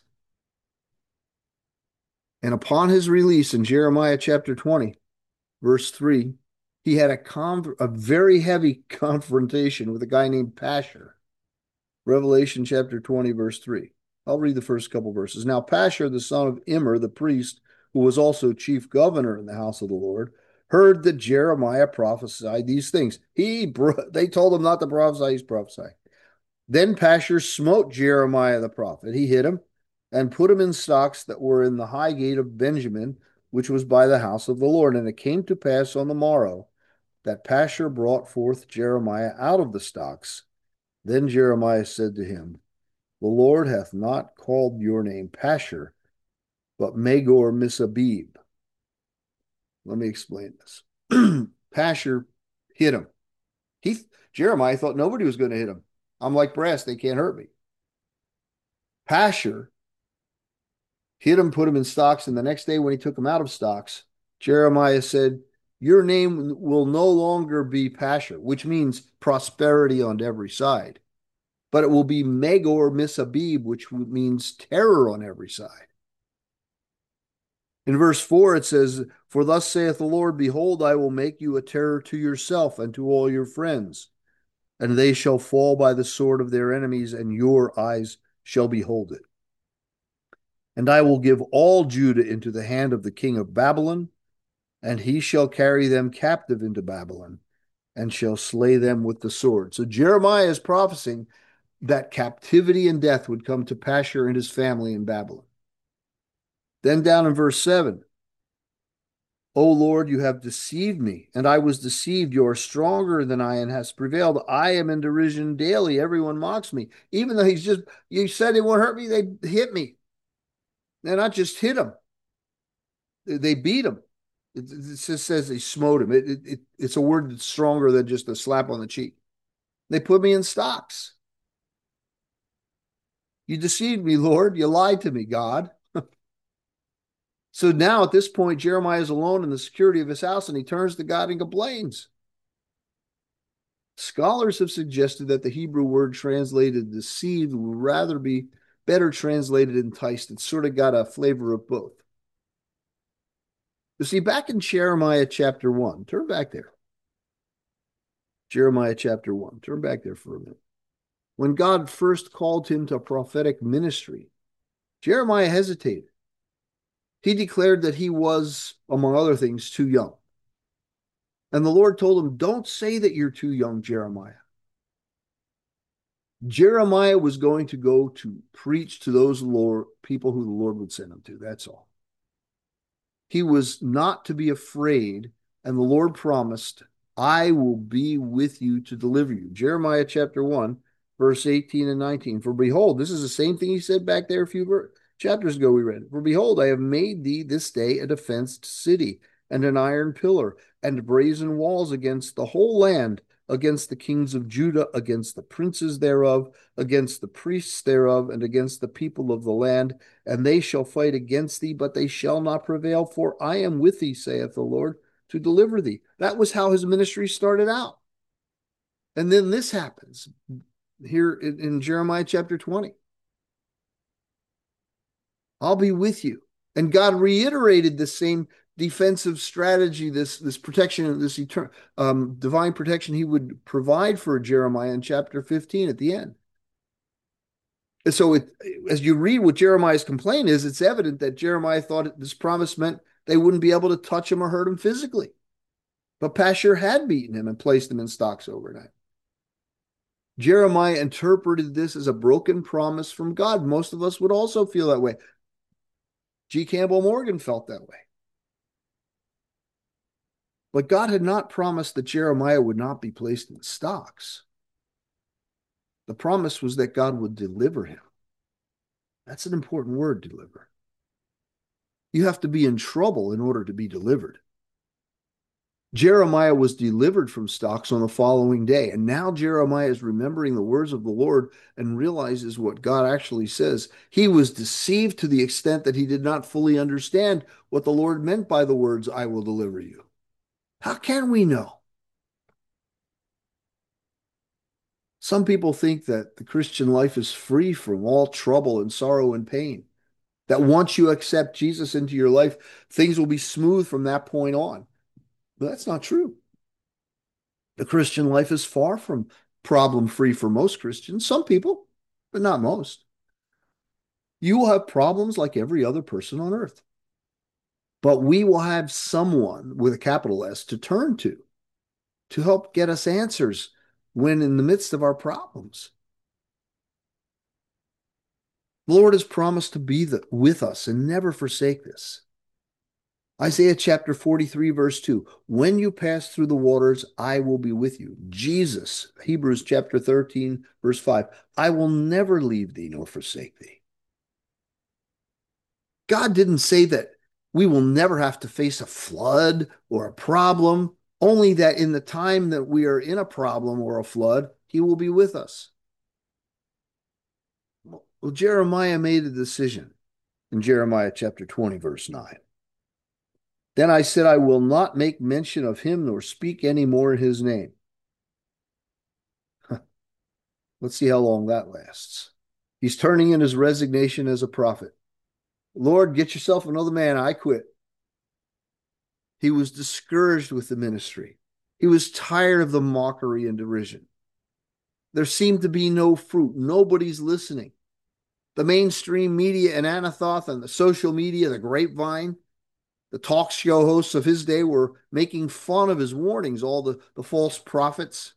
And upon his release in Jeremiah chapter twenty, verse three, he had a, con- a very heavy confrontation with a guy named Pashur. Revelation chapter twenty, verse three. I'll read the first couple verses. Now, Pashur, the son of Immer, the priest, who was also chief governor in the house of the Lord, heard that Jeremiah prophesied these things. He, they told him not to prophesy, he's prophesying. Then Pashur smote Jeremiah the prophet. He hit him and put him in stocks that were in the high gate of Benjamin, which was by the house of the Lord. And it came to pass on the morrow that Pashur brought forth Jeremiah out of the stocks. Then Jeremiah said to him, the Lord hath not called your name Pashur, but Magor Misabib. Let me explain this. Pashur hit him. He, Jeremiah thought nobody was going to hit him. I'm like brass, they can't hurt me. Pashur hit him, put him in stocks, and the next day when he took him out of stocks, Jeremiah said, your name will no longer be Pashur, which means prosperity on every side, but it will be Magor Misabib, which means terror on every side. In verse four, it says, for thus saith the Lord, behold, I will make you a terror to yourself and to all your friends, and they shall fall by the sword of their enemies, and your eyes shall behold it. And I will give all Judah into the hand of the king of Babylon, and he shall carry them captive into Babylon, and shall slay them with the sword. So Jeremiah is prophesying that captivity and death would come to Pashur and his family in Babylon. Then down in verse seven, O Lord, you have deceived me, and I was deceived. You are stronger than I and hast prevailed. I am in derision daily. Everyone mocks me. Even though he's just, you said they won't hurt me, they hit me. They're not just hit him, they beat him. It, it just says they smote him. It, it, it's a word that's stronger than just a slap on the cheek. They put me in stocks. You deceived me, Lord. You lied to me, God. So now at this point, Jeremiah is alone in the security of his house, and he turns to God and complains. Scholars have suggested that the Hebrew word translated deceived would rather be better translated enticed. It's sort of got a flavor of both. You see, back in Jeremiah chapter one, turn back there. Jeremiah chapter one, turn back there for a minute. When God first called him to prophetic ministry, Jeremiah hesitated. He declared that he was, among other things, too young. And the Lord told him, don't say that you're too young, Jeremiah. Jeremiah was going to go to preach to those Lord, people who the Lord would send him to. That's all. He was not to be afraid, and the Lord promised, I will be with you to deliver you. Jeremiah chapter one, verse eighteen and nineteen. For behold, this is the same thing he said back there a few chapters ago we read. For behold, I have made thee this day a defenced city, and an iron pillar, and brazen walls against the whole land, against the kings of Judah, against the princes thereof, against the priests thereof, and against the people of the land. And they shall fight against thee, but they shall not prevail, for I am with thee, saith the Lord, to deliver thee. That was how his ministry started out. And then this happens here in, in Jeremiah chapter twenty. I'll be with you. And God reiterated the same defensive strategy, this, this protection, this eternal, um, divine protection he would provide for Jeremiah in chapter fifteen at the end. And so it, as you read what Jeremiah's complaint is, it's evident that Jeremiah thought this promise meant they wouldn't be able to touch him or hurt him physically. But Pashur had beaten him and placed him in stocks overnight. Jeremiah interpreted this as a broken promise from God. Most of us would also feel that way. G. Campbell Morgan felt that way. But God had not promised that Jeremiah would not be placed in stocks. The promise was that God would deliver him. That's an important word, deliver. You have to be in trouble in order to be delivered. Jeremiah was delivered from stocks on the following day. And now Jeremiah is remembering the words of the Lord and realizes what God actually says. He was deceived to the extent that he did not fully understand what the Lord meant by the words, I will deliver you. How can we know? Some people think that the Christian life is free from all trouble and sorrow and pain. That once you accept Jesus into your life, things will be smooth from that point on. But that's not true. The Christian life is far from problem-free for most Christians. Some people, but not most. You will have problems like every other person on earth. But we will have someone with a capital S to turn to, to help get us answers when in the midst of our problems. The Lord has promised to be the, with us and never forsake us. Isaiah chapter forty-three, verse two, when you pass through the waters, I will be with you. Jesus, Hebrews chapter thirteen, verse five, I will never leave thee nor forsake thee. God didn't say that we will never have to face a flood or a problem, only that in the time that we are in a problem or a flood, he will be with us. Well, Jeremiah made a decision in Jeremiah chapter twenty, verse nine. Then I said, I will not make mention of him nor speak any more in his name. Let's see how long that lasts. He's turning in his resignation as a prophet. Lord, get yourself another man. I quit. He was discouraged with the ministry. He was tired of the mockery and derision. There seemed to be no fruit. Nobody's listening. The mainstream media in Anathoth and the social media, the grapevine, the talk show hosts of his day were making fun of his warnings, all the, the false prophets.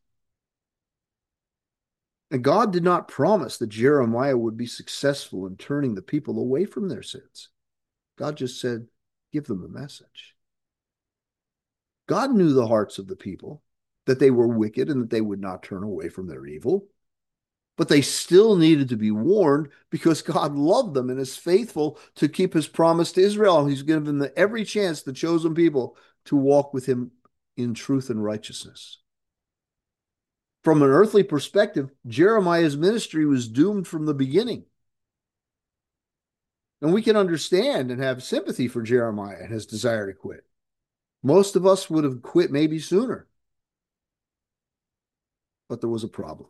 And God did not promise that Jeremiah would be successful in turning the people away from their sins. God just said, give them a message. God knew the hearts of the people, that they were wicked and that they would not turn away from their evil. But they still needed to be warned because God loved them and is faithful to keep his promise to Israel. He's given them every chance, the chosen people, to walk with him in truth and righteousness. From an earthly perspective, Jeremiah's ministry was doomed from the beginning. And we can understand and have sympathy for Jeremiah and his desire to quit. Most of us would have quit maybe sooner. But there was a problem.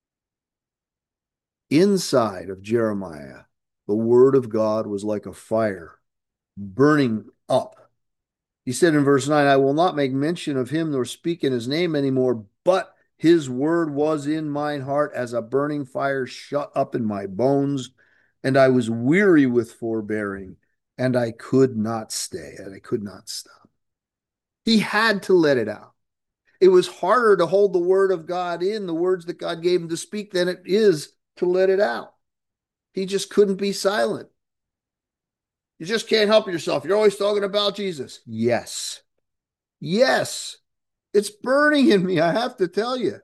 Inside of Jeremiah, the word of God was like a fire burning up. He said in verse nine, I will not make mention of him nor speak in his name anymore, but his word was in mine heart as a burning fire shut up in my bones, and I was weary with forbearing, and I could not stay, and I could not stop. He had to let it out. it was harder to hold the word of God in, the words that God gave him to speak, than it is to let it out. He just couldn't be silent. You just can't help yourself. You're always talking about Jesus. Yes. Yes. It's burning in me, I have to tell you.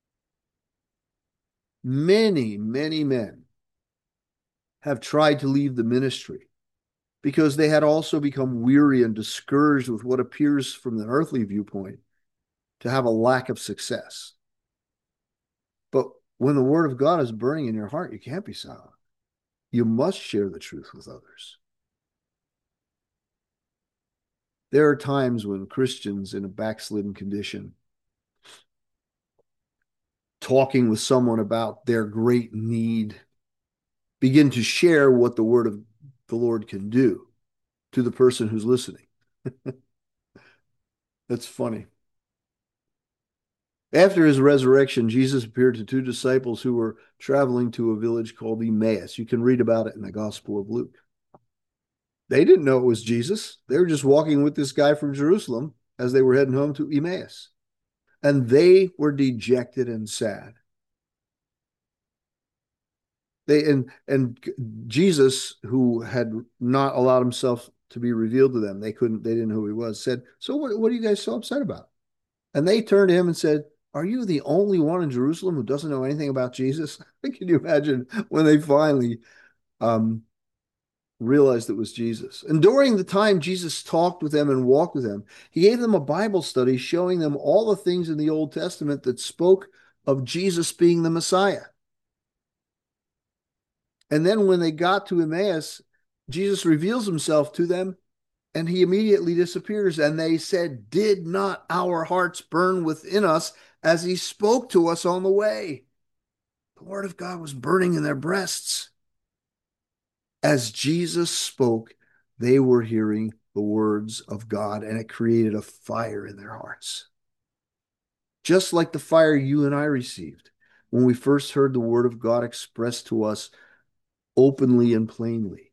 Many, many men have tried to leave the ministry because they had also become weary and discouraged with what appears from the earthly viewpoint to have a lack of success. But when the word of God is burning in your heart, you can't be silent. You must share the truth with others. There are times when Christians in a backslidden condition, talking with someone about their great need, begin to share what the word of the Lord can do to the person who's listening. That's funny. After his resurrection, Jesus appeared to two disciples who were traveling to a village called Emmaus. You can read about it in the Gospel of Luke. They didn't know it was Jesus. They were just walking with this guy from Jerusalem as they were heading home to Emmaus. And they were dejected and sad. They and and Jesus, who had not allowed himself to be revealed to them, they couldn't, they didn't know who he was, said, "So what, what are you guys so upset about?" And they turned to him and said, "Are you the only one in Jerusalem who doesn't know anything about Jesus?" Can you imagine when they finally um, realized it was Jesus? And during the time Jesus talked with them and walked with them, he gave them a Bible study showing them all the things in the Old Testament that spoke of Jesus being the Messiah. And then when they got to Emmaus, Jesus reveals himself to them and he immediately disappears. And they said, "Did not our hearts burn within us as he spoke to us on the way?" The word of God was burning in their breasts. As Jesus spoke, they were hearing the words of God, and it created a fire in their hearts. Just like the fire you and I received when we first heard the word of God expressed to us openly and plainly.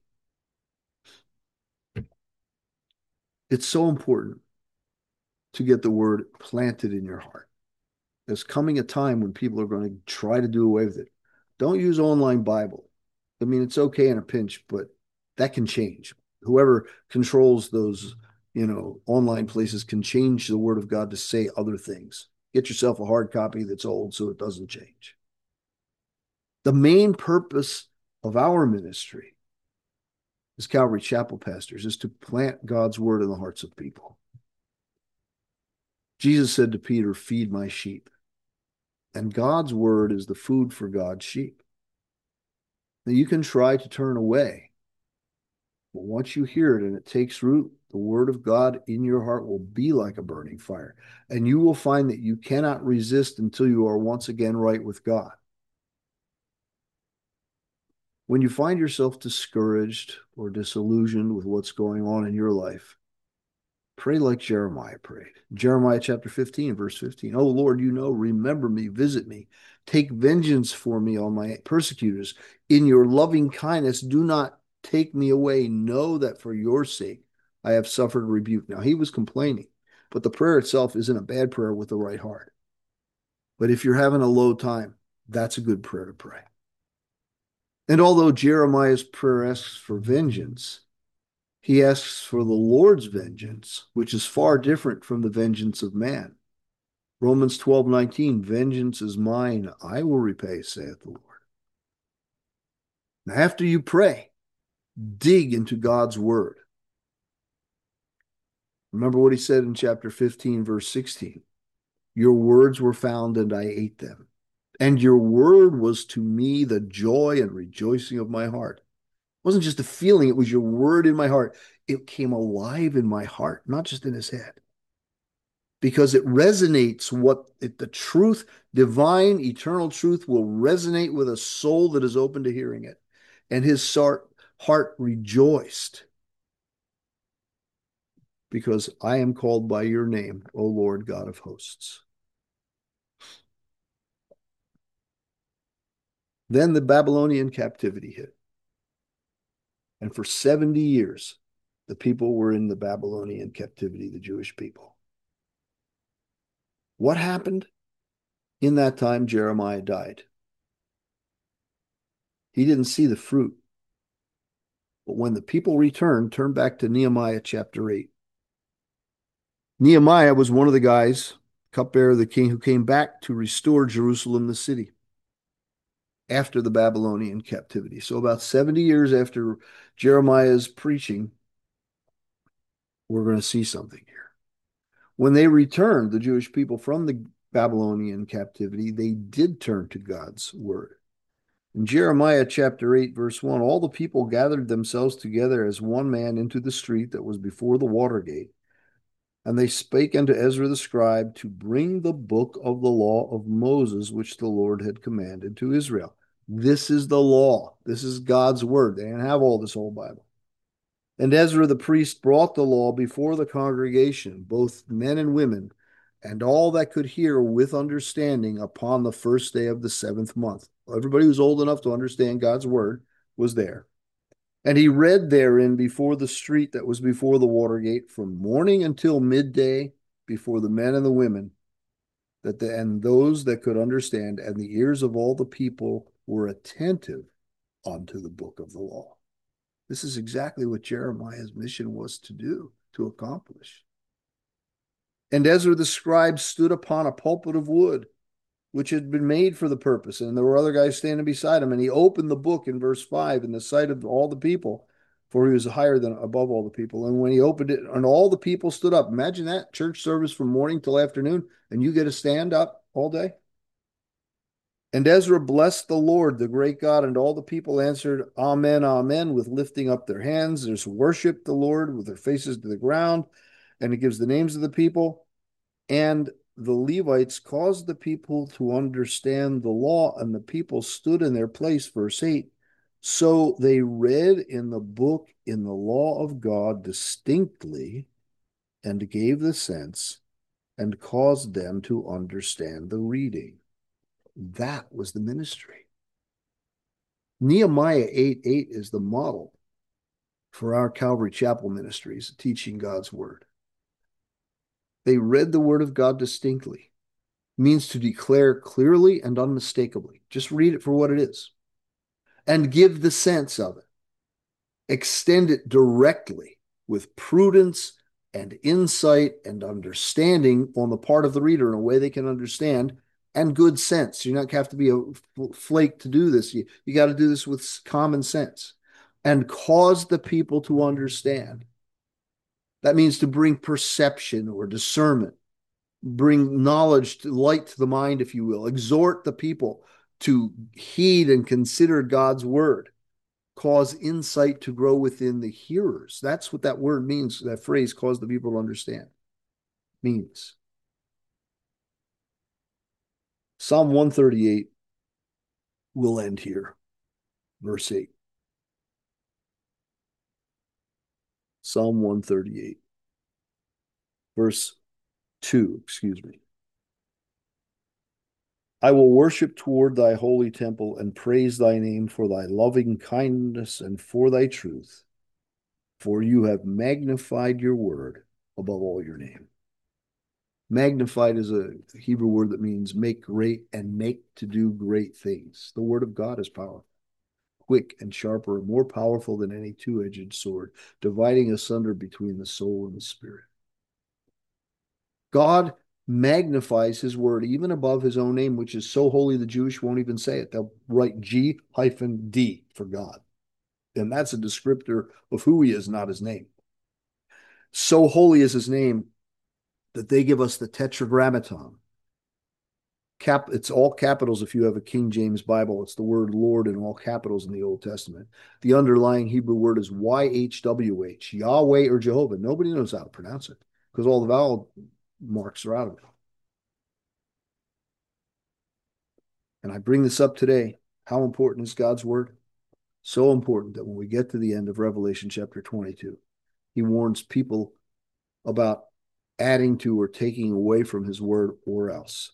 It's so important to get the word planted in your heart. There's coming a time when people are going to try to do away with it. Don't use online Bible. I mean, it's okay in a pinch, but that can change. Whoever controls those, you know, online places can change the word of God to say other things. Get yourself a hard copy that's old so it doesn't change. The main purpose of our ministry as Calvary Chapel pastors is to plant God's word in the hearts of people. Jesus said to Peter, "Feed my sheep." And God's word is the food for God's sheep. Now, you can try to turn away, but once you hear it and it takes root, the word of God in your heart will be like a burning fire. And you will find that you cannot resist until you are once again right with God. When you find yourself discouraged or disillusioned with what's going on in your life, pray like Jeremiah prayed. Jeremiah chapter fifteen, verse fifteen. "Oh Lord, you know, remember me, visit me. Take vengeance for me on my persecutors. In your loving kindness, do not take me away. Know that for your sake, I have suffered rebuke." Now, he was complaining, but the prayer itself isn't a bad prayer with the right heart. But if you're having a low time, that's a good prayer to pray. And although Jeremiah's prayer asks for vengeance, he asks for the Lord's vengeance, which is far different from the vengeance of man. Romans twelve nineteen, "Vengeance is mine, I will repay, saith the Lord." Now, after you pray, dig into God's word. Remember what he said in chapter fifteen, verse sixteen. "Your words were found, and I ate them. And your word was to me the joy and rejoicing of my heart." It wasn't just a feeling, it was your word in my heart. It came alive in my heart, not just in his head. Because it resonates what it, the truth, divine, eternal truth will resonate with a soul that is open to hearing it. And his heart, heart rejoiced because I am called by your name, O Lord God of hosts. Then the Babylonian captivity hit. And for seventy years, the people were in the Babylonian captivity, the Jewish people. What happened? In that time, Jeremiah died. He didn't see the fruit. But when the people returned, turn back to Nehemiah chapter eight. Nehemiah was one of the guys, cupbearer of the king, who came back to restore Jerusalem, the city, after the Babylonian captivity. So, about seventy years after Jeremiah's preaching, we're going to see something here. When they returned, the Jewish people from the Babylonian captivity, they did turn to God's word. In Jeremiah chapter eight, verse one, all the people gathered themselves together as one man into the street that was before the water gate. And they spake unto Ezra the scribe to bring the book of the law of Moses, which the Lord had commanded to Israel. This is the law. This is God's word. They didn't have all this whole Bible. And Ezra the priest brought the law before the congregation, both men and women, and all that could hear with understanding upon the first day of the seventh month. Everybody who's old enough to understand God's word was there. And he read therein before the street that was before the water gate from morning until midday before the men and the women, that the, and those that could understand, and the ears of all the people were attentive unto the book of the law. This is exactly what Jeremiah's mission was to do, to accomplish. And Ezra the scribe stood upon a pulpit of wood, which had been made for the purpose. And there were other guys standing beside him. And he opened the book in verse five in the sight of all the people, for he was higher than above all the people. And when he opened it, and all the people stood up. Imagine that church service from morning till afternoon, and you get to stand up all day. And Ezra blessed the Lord, the great God, and all the people answered, Amen, Amen, with lifting up their hands. There's worship the Lord with their faces to the ground. And it gives the names of the people. And the Levites caused the people to understand the law, and the people stood in their place, verse eight. So they read in the book in the law of God distinctly and gave the sense and caused them to understand the reading. That was the ministry. Nehemiah eight eight is the model for our Calvary Chapel ministries, teaching God's word. They read the word of God distinctly. It means to declare clearly and unmistakably. Just read it for what it is and give the sense of it. Extend it directly with prudence and insight and understanding on the part of the reader in a way they can understand, and good sense. You don't have to be a flake to do this. You, you got to do this with common sense and cause the people to understand. That means to bring perception or discernment, bring knowledge to light to the mind, if you will, exhort the people to heed and consider God's word, cause insight to grow within the hearers. That's what that word means, that phrase, cause the people to understand, means. Psalm one thirty-eight will end here, verse eight. Psalm one thirty-eight, verse two, excuse me. I will worship toward thy holy temple and praise thy name for thy loving kindness and for thy truth, for you have magnified your word above all your name. Magnified is a Hebrew word that means make great and make to do great things. The word of God is powerful, quick and sharper, and more powerful than any two-edged sword, dividing asunder between the soul and the spirit. God magnifies his word even above his own name, which is so holy the Jewish won't even say it. They'll write G hyphen D for God. And that's a descriptor of who he is, not his name. So holy is his name that they give us the tetragrammaton. Cap, it's all capitals if you have a King James Bible. It's the word Lord in all capitals in the Old Testament. The underlying Hebrew word is Y H W H, Yahweh or Jehovah. Nobody knows how to pronounce it because all the vowel marks are out of it. And I bring this up today. How important is God's word? So important that when we get to the end of Revelation chapter twenty-two, he warns people about adding to or taking away from his word or else.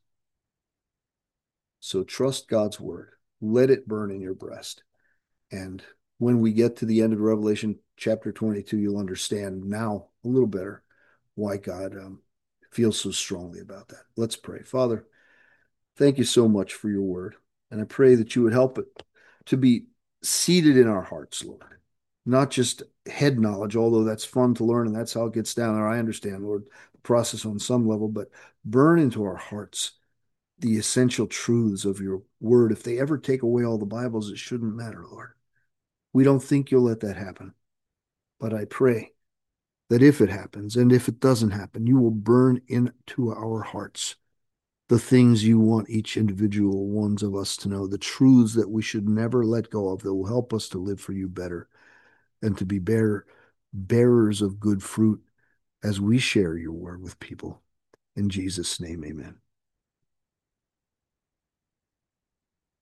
So trust God's word. Let it burn in your breast. And when we get to the end of Revelation chapter twenty-two, you'll understand now a little better why God um, feel so strongly about that. Let's pray. Father, thank you so much for your word. And I pray that you would help it to be seated in our hearts, Lord, not just head knowledge, although that's fun to learn and that's how it gets down there. I understand, Lord, the process on some level, but burn into our hearts the essential truths of your word. If they ever take away all the Bibles, it shouldn't matter, Lord. We don't think you'll let that happen. But I pray that if it happens and if it doesn't happen, you will burn into our hearts the things you want each individual ones of us to know, the truths that we should never let go of that will help us to live for you better and to be bear, bearers of good fruit as we share your word with people. In Jesus' name, amen.